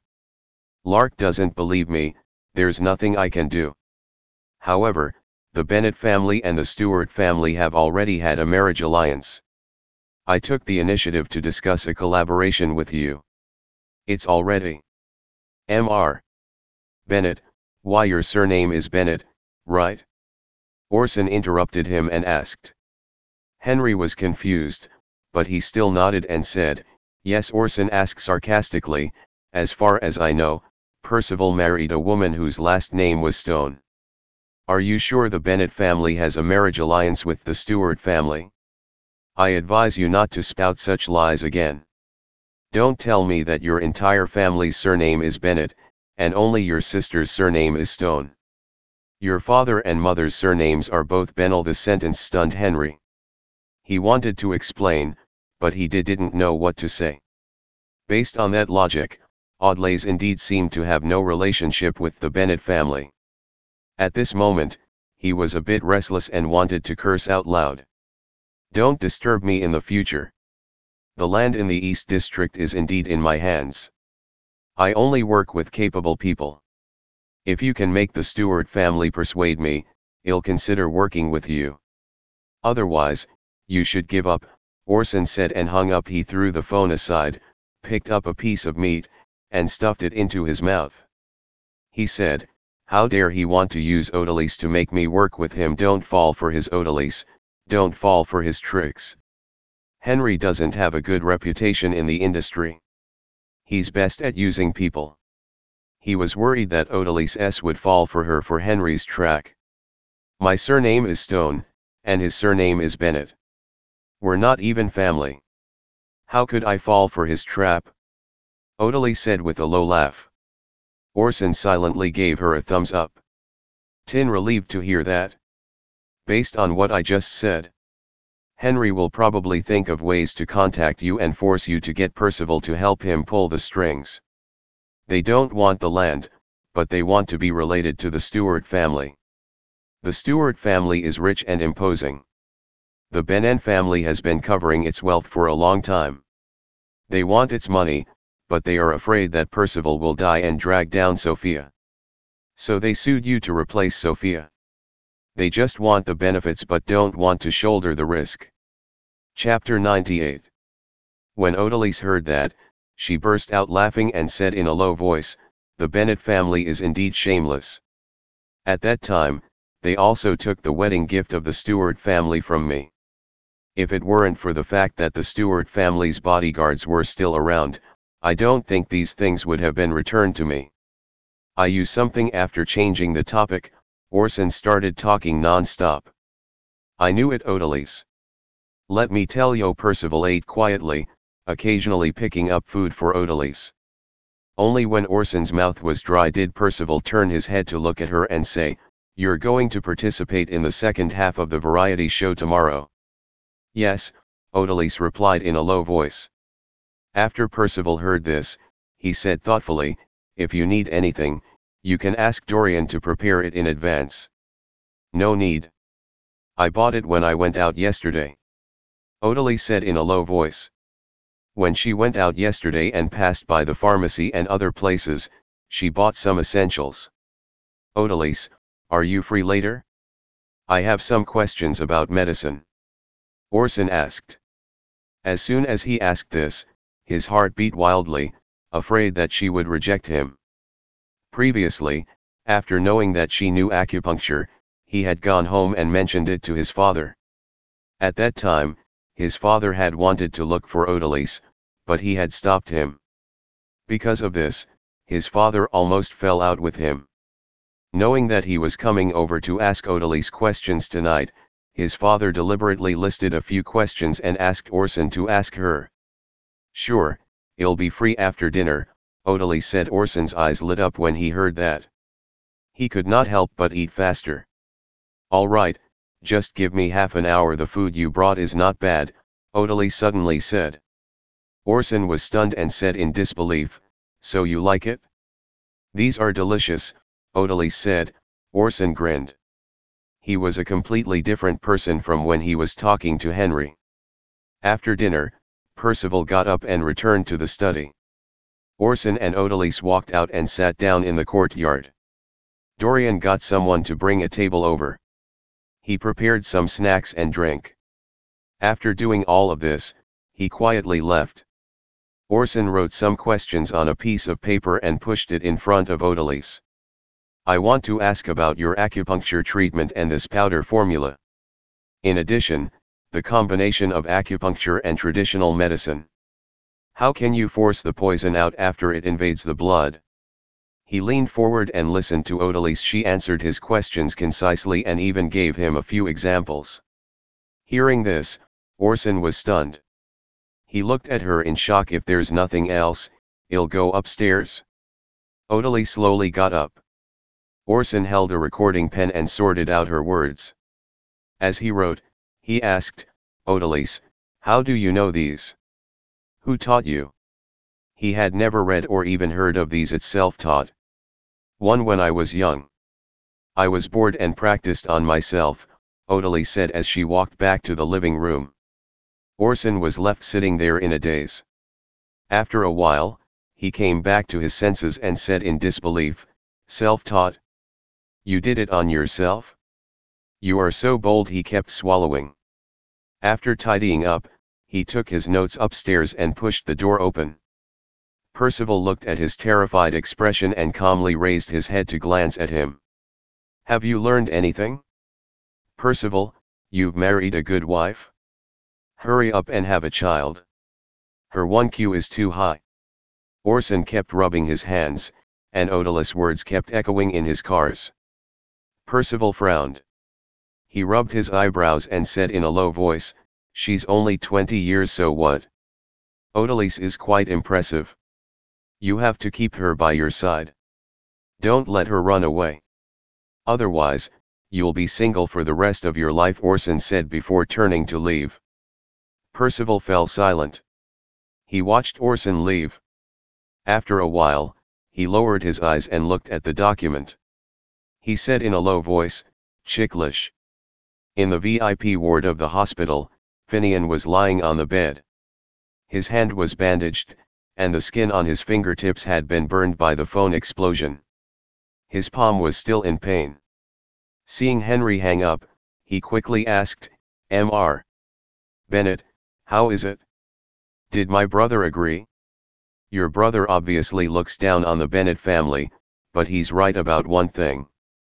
Speaker 1: Lark doesn't believe me, there's nothing I can do. However, the Bennet family and the Stewart family have already had a marriage alliance. I took the initiative to discuss a collaboration with you. It's already. Mister Bennet, why your surname is Bennet, right?" Orson interrupted him and asked. Henry was confused, but he still nodded and said, "Yes." Orson asked sarcastically, "As far as I know, Percival married a woman whose last name was Stone. Are you sure the Bennet family has a marriage alliance with the Stewart family? I advise you not to spout such lies again. Don't tell me that your entire family's surname is Bennet, and only your sister's surname is Stone. Your father and mother's surnames are both Bennell." The sentence stunned Henry. He wanted to explain, but he did didn't know what to say. Based on that logic, Odalise indeed seemed to have no relationship with the Bennet family. At this moment, he was a bit restless and wanted to curse out loud. "Don't disturb me in the future. The land in the East District is indeed in my hands. I only work with capable people. If you can make the Stewart family persuade me, I'll consider working with you. Otherwise, you should give up," Orson said and hung up. He threw the phone aside, picked up a piece of meat, and stuffed it into his mouth. He said, "How dare he want to use Odalise to make me work with him? Don't fall for his Odalise, don't fall for his tricks. Henry doesn't have a good reputation in the industry. He's best at using people." He was worried that Odalise would fall for her for Henry's track. "My surname is Stone, and his surname is Bennet. We're not even family. How could I fall for his trap?" Odalise said with a low laugh. Orson silently gave her a thumbs up. "Tin relieved to hear that. Based on what I just said, Henry will probably think of ways to contact you and force you to get Percival to help him pull the strings. They don't want the land, but they want to be related to the Stewart family. The Stewart family is rich and imposing. The Bennet family has been covering its wealth for a long time. They want its money, but they are afraid that Percival will die and drag down Sophia. So they sued you to replace Sophia. They just want the benefits but don't want to shoulder the risk." Chapter ninety-eight. When Odalise heard that, she burst out laughing and said in a low voice, "The Bennet family is indeed shameless. At that time, they also took the wedding gift of the Stewart family from me. If it weren't for the fact that the Stewart family's bodyguards were still around, I don't think these things would have been returned to me. I use something. After changing the topic, Orson started talking non-stop. I knew it, Odalise. Let me tell you. Percival ate quietly, occasionally picking up food for Odalise. Only when Orson's mouth was dry did Percival turn his head to look at her and say, "You're going to participate in the second half of the variety show tomorrow?" "Yes," Odalise replied in a low voice. After Percival heard this, he said thoughtfully, "If you need anything, you can ask Dorian to prepare it in advance." "No need. I bought it when I went out yesterday," Odalise said in a low voice. When she went out yesterday and passed by the pharmacy and other places, she bought some essentials. "Odalise, are you free later? I have some questions about medicine," Orson asked. As soon as he asked this, his heart beat wildly, afraid that she would reject him. Previously, after knowing that she knew acupuncture, he had gone home and mentioned it to his father. At that time, his father had wanted to look for Odalise, but he had stopped him. Because of this, his father almost fell out with him. Knowing that he was coming over to ask Odalise questions tonight, his father deliberately listed a few questions and asked Orson to ask her. "Sure, I'll be free after dinner," Odalise said. Orson's eyes lit up when he heard that. He could not help but eat faster. "All right, just give me half an hour. The food you brought is not bad," Odalise suddenly said. Orson was stunned and said in disbelief, "So you like it?" "These are delicious," Odalise said. Orson grinned. He was a completely different person from when he was talking to Henry. After dinner, Percival got up and returned to the study. Orson and Odalise walked out and sat down in the courtyard. Dorian got someone to bring a table over. He prepared some snacks and drink. After doing all of this, he quietly left. Orson wrote some questions on a piece of paper and pushed it in front of Odalise. "I want to ask about your acupuncture treatment and this powder formula. In addition, the combination of acupuncture and traditional medicine. How can you force the poison out after it invades the blood?" He leaned forward and listened to Odalise. She answered his questions concisely and even gave him a few examples. Hearing this, Orson was stunned. He looked at her in shock. "If there's nothing else, I'll go upstairs." Odalise slowly got up. Orson held a recording pen and sorted out her words. As he wrote, he asked, "Odalise, how do you know these? Who taught you?" He had never read or even heard of these. It's self-taught. "One when I was young. I was bored and practiced on myself," Odalise said as she walked back to the living room. Orson was left sitting there in a daze. After a while, he came back to his senses and said in disbelief, "Self-taught? You did it on yourself? You are so bold." He kept swallowing. After tidying up, he took his notes upstairs and pushed the door open. Percival looked at his terrified expression and calmly raised his head to glance at him. "Have you learned anything? Percival, you've married a good wife? Hurry up and have a child. Her I Q is too high." Orson kept rubbing his hands, and Odalise's words kept echoing in his cars. Percival frowned. He rubbed his eyebrows and said in a low voice, "She's only twenty years, so what? Odalise is quite impressive. You have to keep her by your side. Don't let her run away. Otherwise, you'll be single for the rest of your life," Orson said before turning to leave. Percival fell silent. He watched Orson leave. After a while, he lowered his eyes and looked at the document. He said in a low voice, "Chicklish." In the V I P ward of the hospital, Finian was lying on the bed. His hand was bandaged, and the skin on his fingertips had been burned by the phone explosion. His palm was still in pain. Seeing Henry hang up, he quickly asked, "Mister Bennett, how is it? Did my brother agree?" "Your brother obviously looks down on the Bennett family, but he's right about one thing.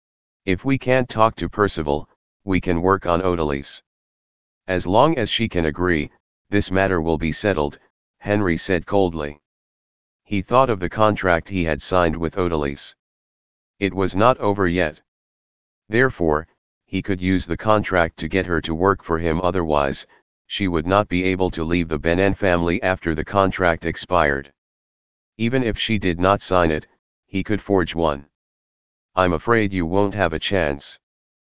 Speaker 1: If we can't talk to Percival, we can work on Odalise. As long as she can agree, this matter will be settled," Henry said coldly. He thought of the contract he had signed with Odalise. It was not over yet. Therefore, he could use the contract to get her to work for him, otherwise, she would not be able to leave the Benin family after the contract expired. Even if she did not sign it, he could forge one. I'm afraid you won't have a chance.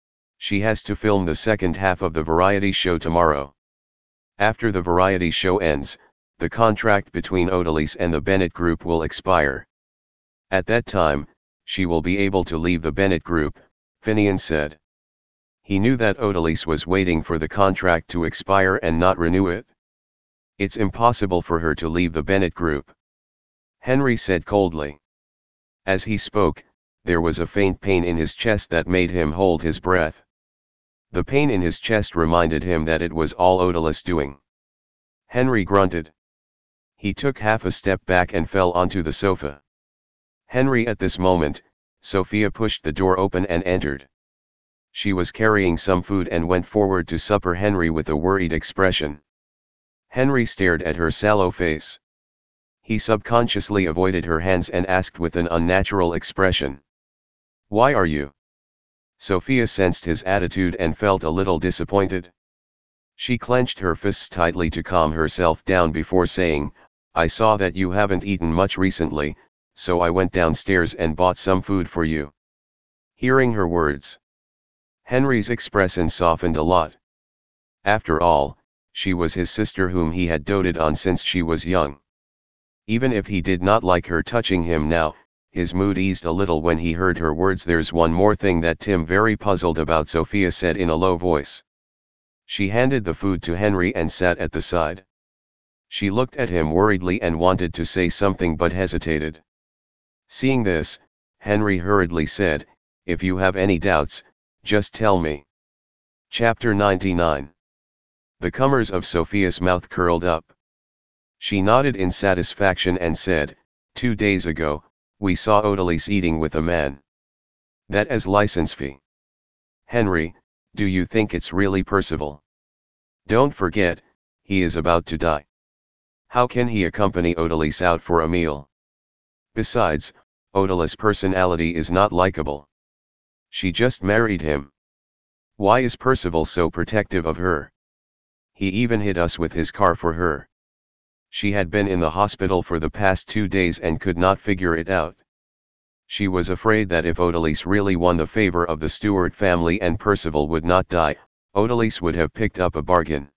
Speaker 1: She has to film the second half of the variety show tomorrow. After the variety show ends, the contract between Odalise and the Bennett Group will expire. At that time, she will be able to leave the Bennett Group, Finian said. He knew that Odalise was waiting for the contract to expire and not renew it. It's impossible for her to leave the Bennett Group, Henry said coldly. As he spoke, there was a faint pain in his chest that made him hold his breath. The pain in his chest reminded him that it was all Odalise doing. Henry grunted. He took half a step back and fell onto the sofa. Henry, at this moment, Sophia pushed the door open and entered. She was carrying some food and went forward to supper Henry with a worried expression. Henry stared at her sallow face. He subconsciously avoided her hands and asked with an unnatural expression. Why are you? Sophia sensed his attitude and felt a little disappointed. She clenched her fists tightly to calm herself down before saying, I saw that you haven't eaten much recently, so I went downstairs and bought some food for you. Hearing her words, Henry's expression softened a lot. After all, she was his sister whom he had doted on since she was young. Even if he did not like her touching him now, his mood eased a little when he heard her words. There's one more thing that Tim very puzzled about, Sophia said in a low voice. She handed the food to Henry and sat at the side. She looked at him worriedly and wanted to say something but hesitated. Seeing this, Henry hurriedly said, if you have any doubts, just tell me. Chapter ninety-nine. The corners of Sophia's mouth curled up. She nodded in satisfaction and said, two days ago, we saw Odalise eating with a man. That as license fee. Henry, do you think it's really Percival? Don't forget, he is about to die. How can he accompany Odalise out for a meal? Besides, Odalise's personality is not likable. She just married him. Why is Percival so protective of her? He even hit us with his car for her. She had been in the hospital for the past two days and could not figure it out. She was afraid that if Odalise really won the favor of the Stewart family and Percival would not die, Odalise would have picked up a bargain.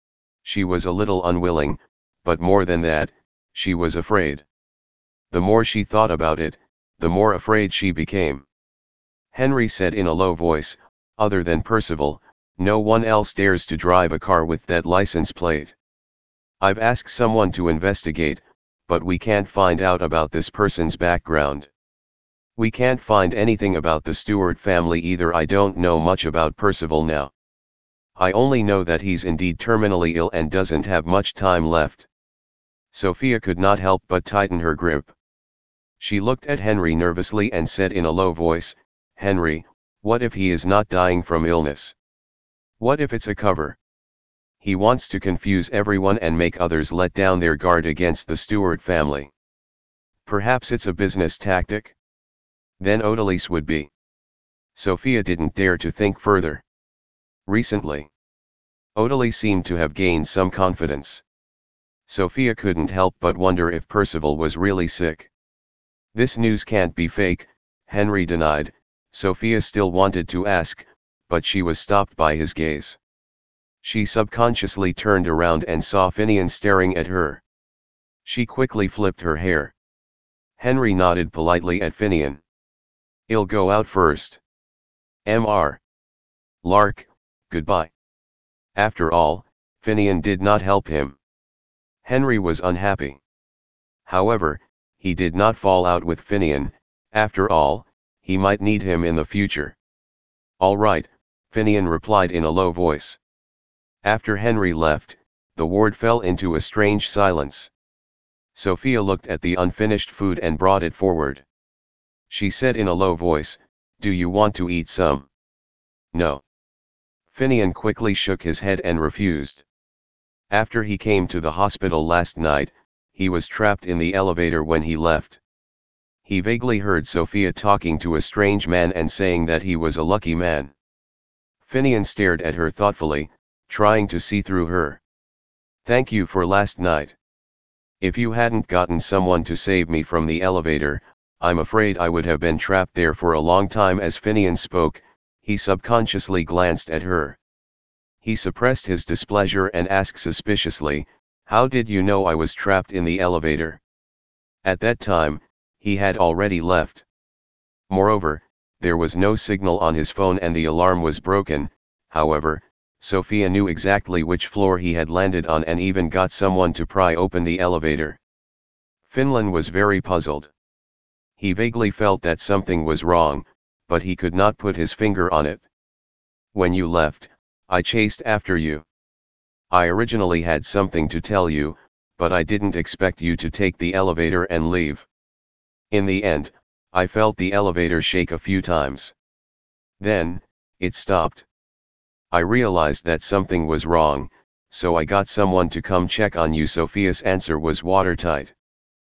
Speaker 1: She was a little unwilling, but more than that, she was afraid. The more she thought about it, the more afraid she became. Henry said in a low voice, other than Percival, no one else dares to drive a car with that license plate. I've asked someone to investigate, but we can't find out about this person's background. We can't find anything about the Stewart family either. I don't know much about Percival now. I only know that he's indeed terminally ill and doesn't have much time left. Sophia could not help but tighten her grip. She looked at Henry nervously and said in a low voice, Henry, what if he is not dying from illness? What if it's a cover? He wants to confuse everyone and make others let down their guard against the Stewart family. Perhaps it's a business tactic? Then Odalise would be. Sophia didn't dare to think further. Recently, Odalise seemed to have gained some confidence. Sophia couldn't help but wonder if Percival was really sick. This news can't be fake, Henry denied. Sophia still wanted to ask, but she was stopped by his gaze. She subconsciously turned around and saw Finian staring at her. She quickly flipped her hair. Henry nodded politely at Finian. I'll go out first. mister Lark, goodbye. After all, Finian did not help him. Henry was unhappy. However, he did not fall out with Finian. After all, he might need him in the future. All right, Finian replied in a low voice. After Henry left, the ward fell into a strange silence. Sophia looked at the unfinished food and brought it forward. She said in a low voice, do you want to eat some? No. Finian quickly shook his head and refused. After he came to the hospital last night, he was trapped in the elevator when he left. He vaguely heard Sophia talking to a strange man and saying that he was a lucky man. Finian stared at her thoughtfully, trying to see through her. "Thank you for last night. If you hadn't gotten someone to save me from the elevator, I'm afraid I would have been trapped there for a long time." As Finian spoke, he subconsciously glanced at her. He suppressed his displeasure and asked suspiciously, "How did you know I was trapped in the elevator?" At that time, he had already left. Moreover, there was no signal on his phone and the alarm was broken. However, Sophia knew exactly which floor he had landed on and even got someone to pry open the elevator. Finlan was very puzzled. He vaguely felt that something was wrong, but he could not put his finger on it. "When you left, I chased after you. I originally had something to tell you, but I didn't expect you to take the elevator and leave. In the end, I felt the elevator shake a few times. Then, it stopped. I realized that something was wrong, so I got someone to come check on you." Sophia's answer was watertight.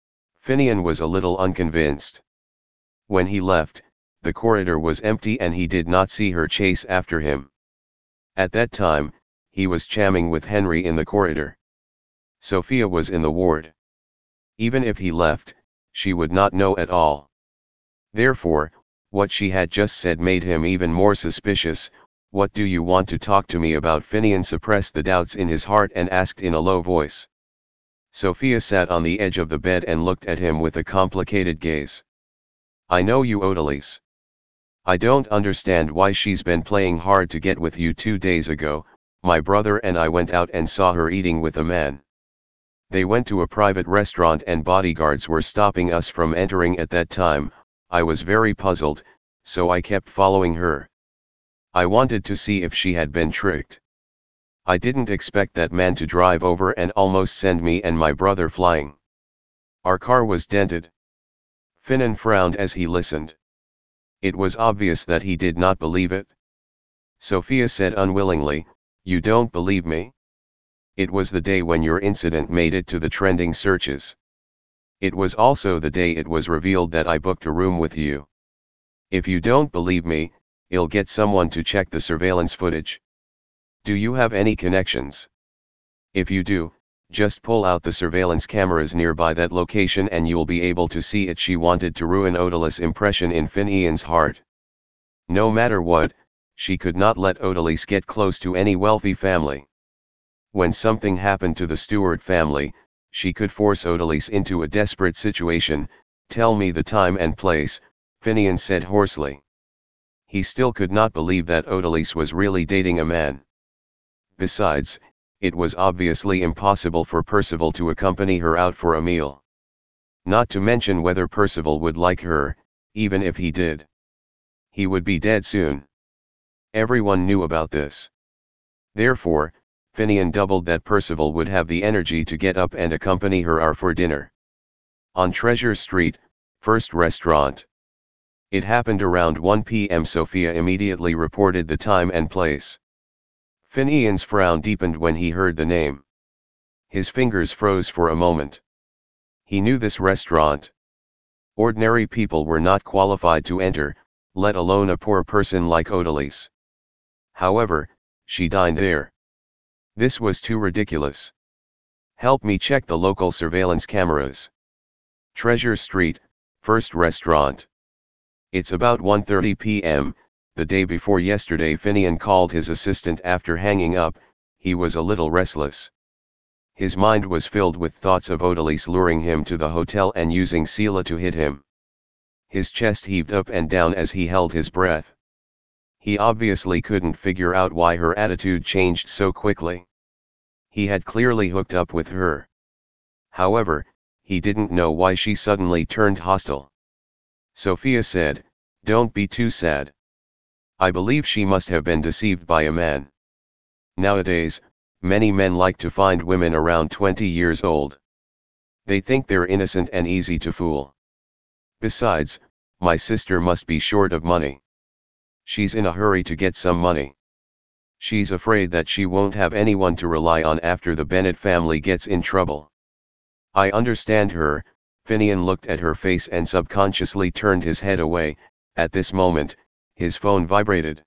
Speaker 1: Finian was a little unconvinced. When he left, the corridor was empty and he did not see her chase after him. At that time, he was chamming with Henry in the corridor. Sophia was in the ward. Even if he left, she would not know at all. Therefore, what she had just said made him even more suspicious. "What do you want to talk to me about?" Finian suppressed the doubts in his heart and asked in a low voice. Sophia sat on the edge of the bed and looked at him with a complicated gaze. "I know you, Odalise. I don't understand why she's been playing hard to get with you. Two days ago, my brother and I went out and saw her eating with a man. They went to a private restaurant and bodyguards were stopping us from entering at that time. I was very puzzled, so I kept following her. I wanted to see if she had been tricked. I didn't expect that man to drive over and almost send me and my brother flying. Our car was dented." Finian frowned as he listened. It was obvious that he did not believe it. Sophia said unwillingly, "You don't believe me? It was the day when your incident made it to the trending searches. It was also the day it was revealed that I booked a room with you. If you don't believe me, I'll get someone to check the surveillance footage. Do you have any connections? If you do, just pull out the surveillance cameras nearby that location and you'll be able to see it." She wanted to ruin Odalis's impression in Finian's heart. No matter what, she could not let Odalise get close to any wealthy family. When something happened to the Stewart family, she could force Odalise into a desperate situation. "Tell me the time and place," Finian said hoarsely. He still could not believe that Odalise was really dating a man. Besides, it was obviously impossible for Percival to accompany her out for a meal. Not to mention whether Percival would like her. Even if he did, he would be dead soon. Everyone knew about this. Therefore, Finian doubled that Percival would have the energy to get up and accompany her out for dinner. On Treasure Street, First Restaurant. It happened around one p m Sophia immediately reported the time and place. Finian's frown deepened when he heard the name. His fingers froze for a moment. He knew this restaurant. Ordinary people were not qualified to enter, let alone a poor person like Odalise. However, she dined there. This was too ridiculous. "Help me check the local surveillance cameras. Treasure Street, First Restaurant." It's about one thirty p m, the day before yesterday. Finian called his assistant after hanging up. He was a little restless. His mind was filled with thoughts of Odalise luring him to the hotel and using Sela to hit him. His chest heaved up and down as he held his breath. He obviously couldn't figure out why her attitude changed so quickly. He had clearly hooked up with her. However, he didn't know why she suddenly turned hostile. Sophia said, "Don't be too sad. I believe she must have been deceived by a man. Nowadays, many men like to find women around twenty years old. They think they're innocent and easy to fool. Besides, my sister must be short of money. She's in a hurry to get some money. She's afraid that she won't have anyone to rely on after the Bennett family gets in trouble. I understand her." Finian looked at her face and subconsciously turned his head away. At this moment, his phone vibrated.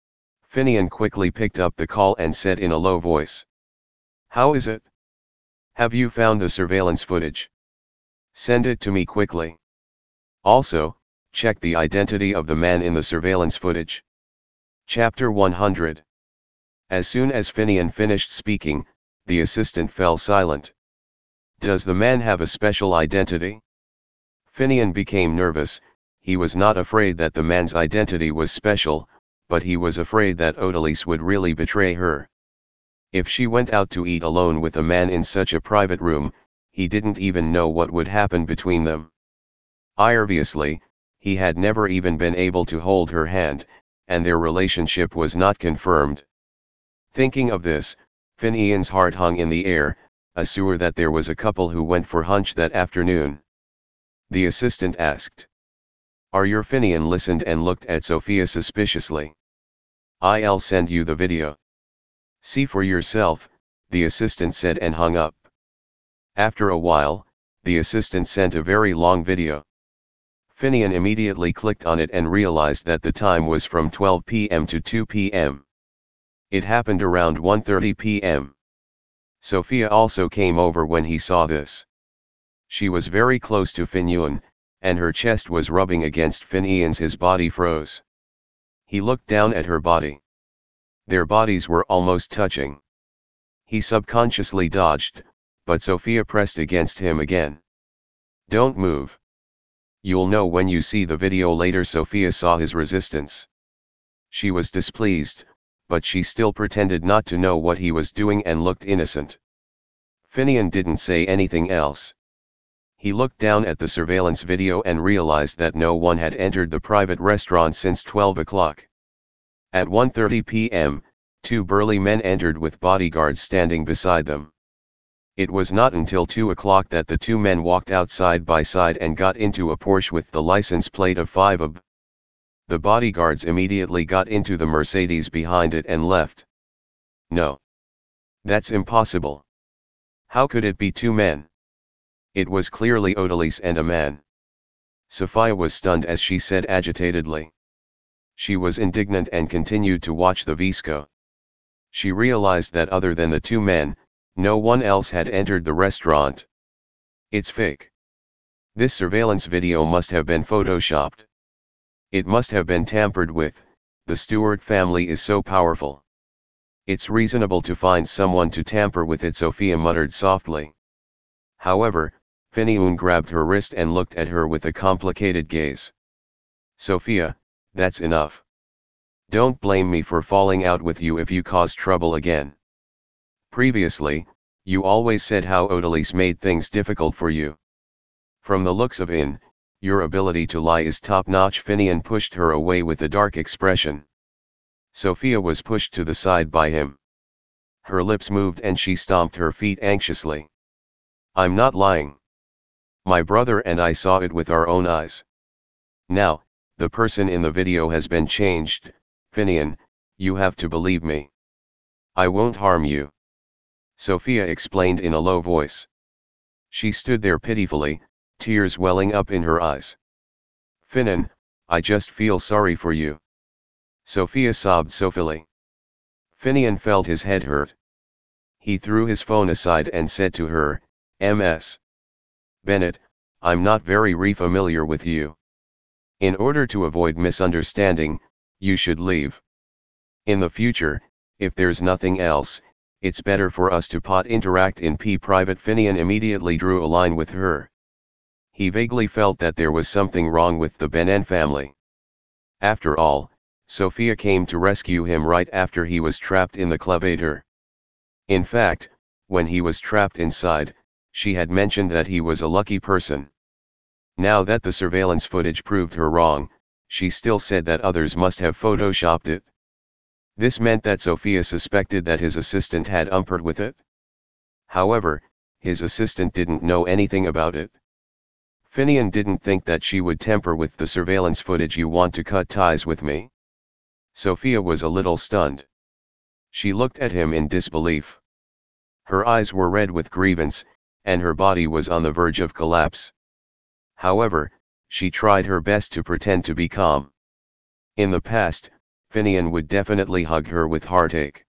Speaker 1: Finian quickly picked up the call and said in a low voice, "How is it? Have you found the surveillance footage? Send it to me quickly. Also, check the identity of the man in the surveillance footage." Chapter one hundred. As soon as Finian finished speaking, the assistant fell silent. "Does the man have a special identity?" Finian became nervous. He was not afraid that the man's identity was special, but he was afraid that Odalise would really betray her. If she went out to eat alone with a man in such a private room, he didn't even know what would happen between them. Obviously, he had never even been able to hold her hand, and their relationship was not confirmed. Thinking of this, Finian's heart hung in the air, assured that there was a couple who went for lunch that afternoon. The assistant asked, "Are you?" Finian listened and looked at Sophia suspiciously. "I'll send you the video. See for yourself," the assistant said and hung up. After a while, the assistant sent a very long video. Finian immediately clicked on it and realized that the time was from twelve p m to two p m It happened around one thirty p m Sophia also came over when he saw this. She was very close to Finian, and her chest was rubbing against Finian's. His body froze. He looked down at her body. Their bodies were almost touching. He subconsciously dodged, but Sophia pressed against him again. "Don't move. You'll know when you see the video later." Sophia saw his resistance. She was displeased, but she still pretended not to know what he was doing and looked innocent. Finian didn't say anything else. He looked down at the surveillance video and realized that no one had entered the private restaurant since twelve o'clock. At one thirty p m, two burly men entered with bodyguards standing beside them. It was not until two o'clock that the two men walked out side by side and got into a Porsche with the license plate of five A B. The bodyguards immediately got into the Mercedes behind it and left. "No. That's impossible. How could it be two men? It was clearly Odalise and a man." Sophia was stunned as she said agitatedly. She was indignant and continued to watch the Visco. She realized that other than the two men, no one else had entered the restaurant. "It's fake. This surveillance video must have been photoshopped. It must have been tampered with. The Stewart family is so powerful. It's reasonable to find someone to tamper with it," Sophia muttered softly. However, Finian grabbed her wrist and looked at her with a complicated gaze. "Sophia, that's enough. Don't blame me for falling out with you if you cause trouble again. Previously, you always said how Odalise made things difficult for you. From the looks of it, your ability to lie is top-notch." Finian pushed her away with a dark expression. Sophia was pushed to the side by him. Her lips moved and she stomped her feet anxiously. "I'm not lying. My brother and I saw it with our own eyes. Now, the person in the video has been changed. Finian, you have to believe me. I won't harm you," Sophia explained in a low voice. She stood there pitifully, tears welling up in her eyes. "Finian, I just feel sorry for you," Sophia sobbed softly. Finian felt his head hurt. He threw his phone aside and said to her, "Miss Bennett, I'm not very re familiar with you. In order to avoid misunderstanding, you should leave. In the future, if there's nothing else, it's better for us to pot interact in P private." Finian immediately drew a line with her. He vaguely felt that there was something wrong with the Bennett family. After all, Sophia came to rescue him right after he was trapped in the clevator. In fact, when he was trapped inside, she had mentioned that he was a lucky person. Now that the surveillance footage proved her wrong, she still said that others must have photoshopped it. This meant that Sophia suspected that his assistant had tampered with it. However, his assistant didn't know anything about it. Finian didn't think that she would tamper with the surveillance footage. "You want to cut ties with me?" Sophia was a little stunned. She looked at him in disbelief. Her eyes were red with grievance, and her body was on the verge of collapse. However, she tried her best to pretend to be calm. In the past, Finian would definitely hug her with heartache.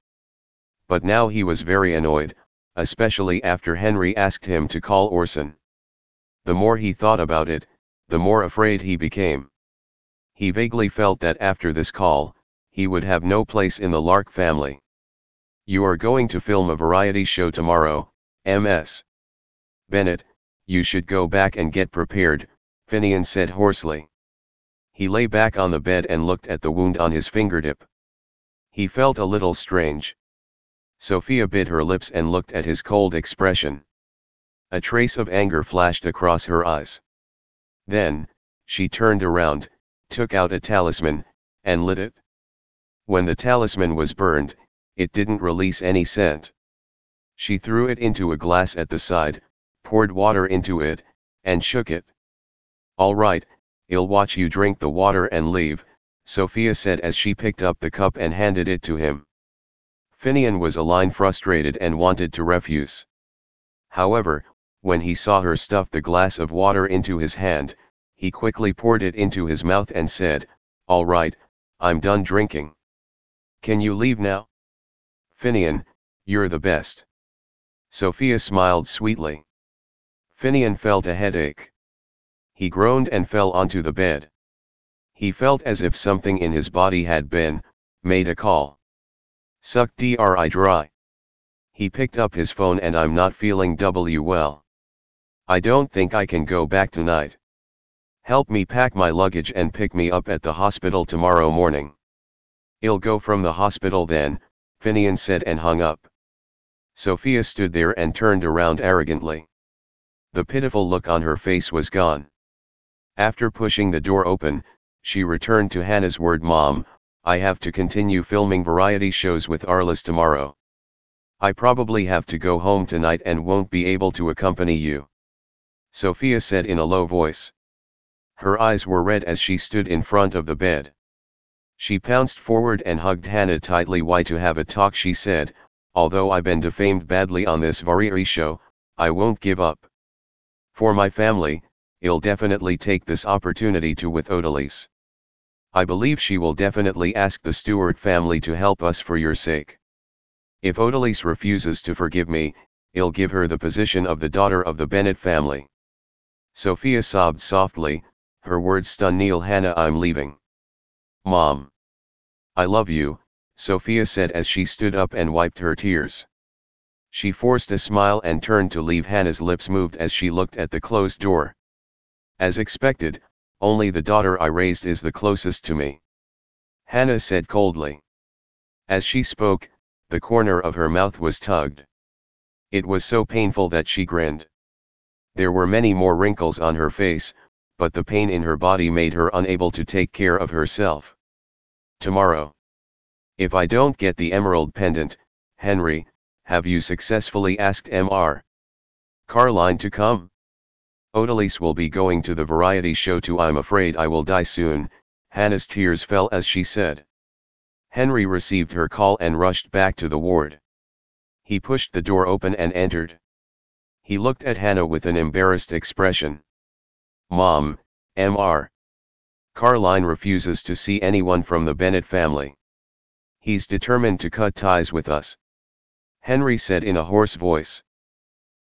Speaker 1: But now he was very annoyed, especially after Henry asked him to call Orson. The more he thought about it, the more afraid he became. He vaguely felt that after this call, he would have no place in the Lark family. "You are going to film a variety show tomorrow, Miss Bennet, you should go back and get prepared," Finian said hoarsely. He lay back on the bed and looked at the wound on his fingertip. He felt a little strange. Sophia bit her lips and looked at his cold expression. A trace of anger flashed across her eyes. Then, she turned around, took out a talisman, and lit it. When the talisman was burned, it didn't release any scent. She threw it into a glass at the side, poured water into it, and shook it. "All right, I'll watch you drink the water and leave," Sophia said as she picked up the cup and handed it to him. Finian was a line frustrated and wanted to refuse. However, when he saw her stuff the glass of water into his hand, he quickly poured it into his mouth and said, "All right, I'm done drinking. Can you leave now?" "Finian, you're the best." Sophia smiled sweetly. Finian felt a headache. He groaned and fell onto the bed. He felt as if something in his body had been, made a call. Suck dry dry. He picked up his phone and "I'm not feeling w well. I don't think I can go back tonight. Help me pack my luggage and pick me up at the hospital tomorrow morning." "I'll go from the hospital then," Finian said and hung up. Sophia stood there and turned around arrogantly. The pitiful look on her face was gone. After pushing the door open, she returned to Hannah's word. "Mom, I have to continue filming variety shows with Arliss tomorrow. I probably have to go home tonight and won't be able to accompany you," Sophia said in a low voice. Her eyes were red as she stood in front of the bed. She pounced forward and hugged Hannah tightly. "Why to have a talk," she said, "although I've been defamed badly on this variety show, I won't give up. For my family, I'll definitely take this opportunity to with Odalise. I believe she will definitely ask the Stewart family to help us for your sake. If Odalise refuses to forgive me, I'll give her the position of the daughter of the Bennet family." Sophia sobbed softly, her words stunned Neil. "Hannah, I'm leaving." "Mom. I love you," Sophia said as she stood up and wiped her tears. She forced a smile and turned to leave. Hannah's lips moved as she looked at the closed door. "As expected, only the daughter I raised is the closest to me," Hannah said coldly. As she spoke, the corner of her mouth was tugged. It was so painful that she grinned. There were many more wrinkles on her face, but the pain in her body made her unable to take care of herself. "Tomorrow. If I don't get the emerald pendant, Henry, have you successfully asked Mister Carline to come? Odalise will be going to the variety show too. I'm afraid I will die soon." Hannah's tears fell as she said. Henry received her call and rushed back to the ward. He pushed the door open and entered. He looked at Hannah with an embarrassed expression. "Mom, Mister Carline refuses to see anyone from the Bennet family. He's determined to cut ties with us," Henry said in a hoarse voice.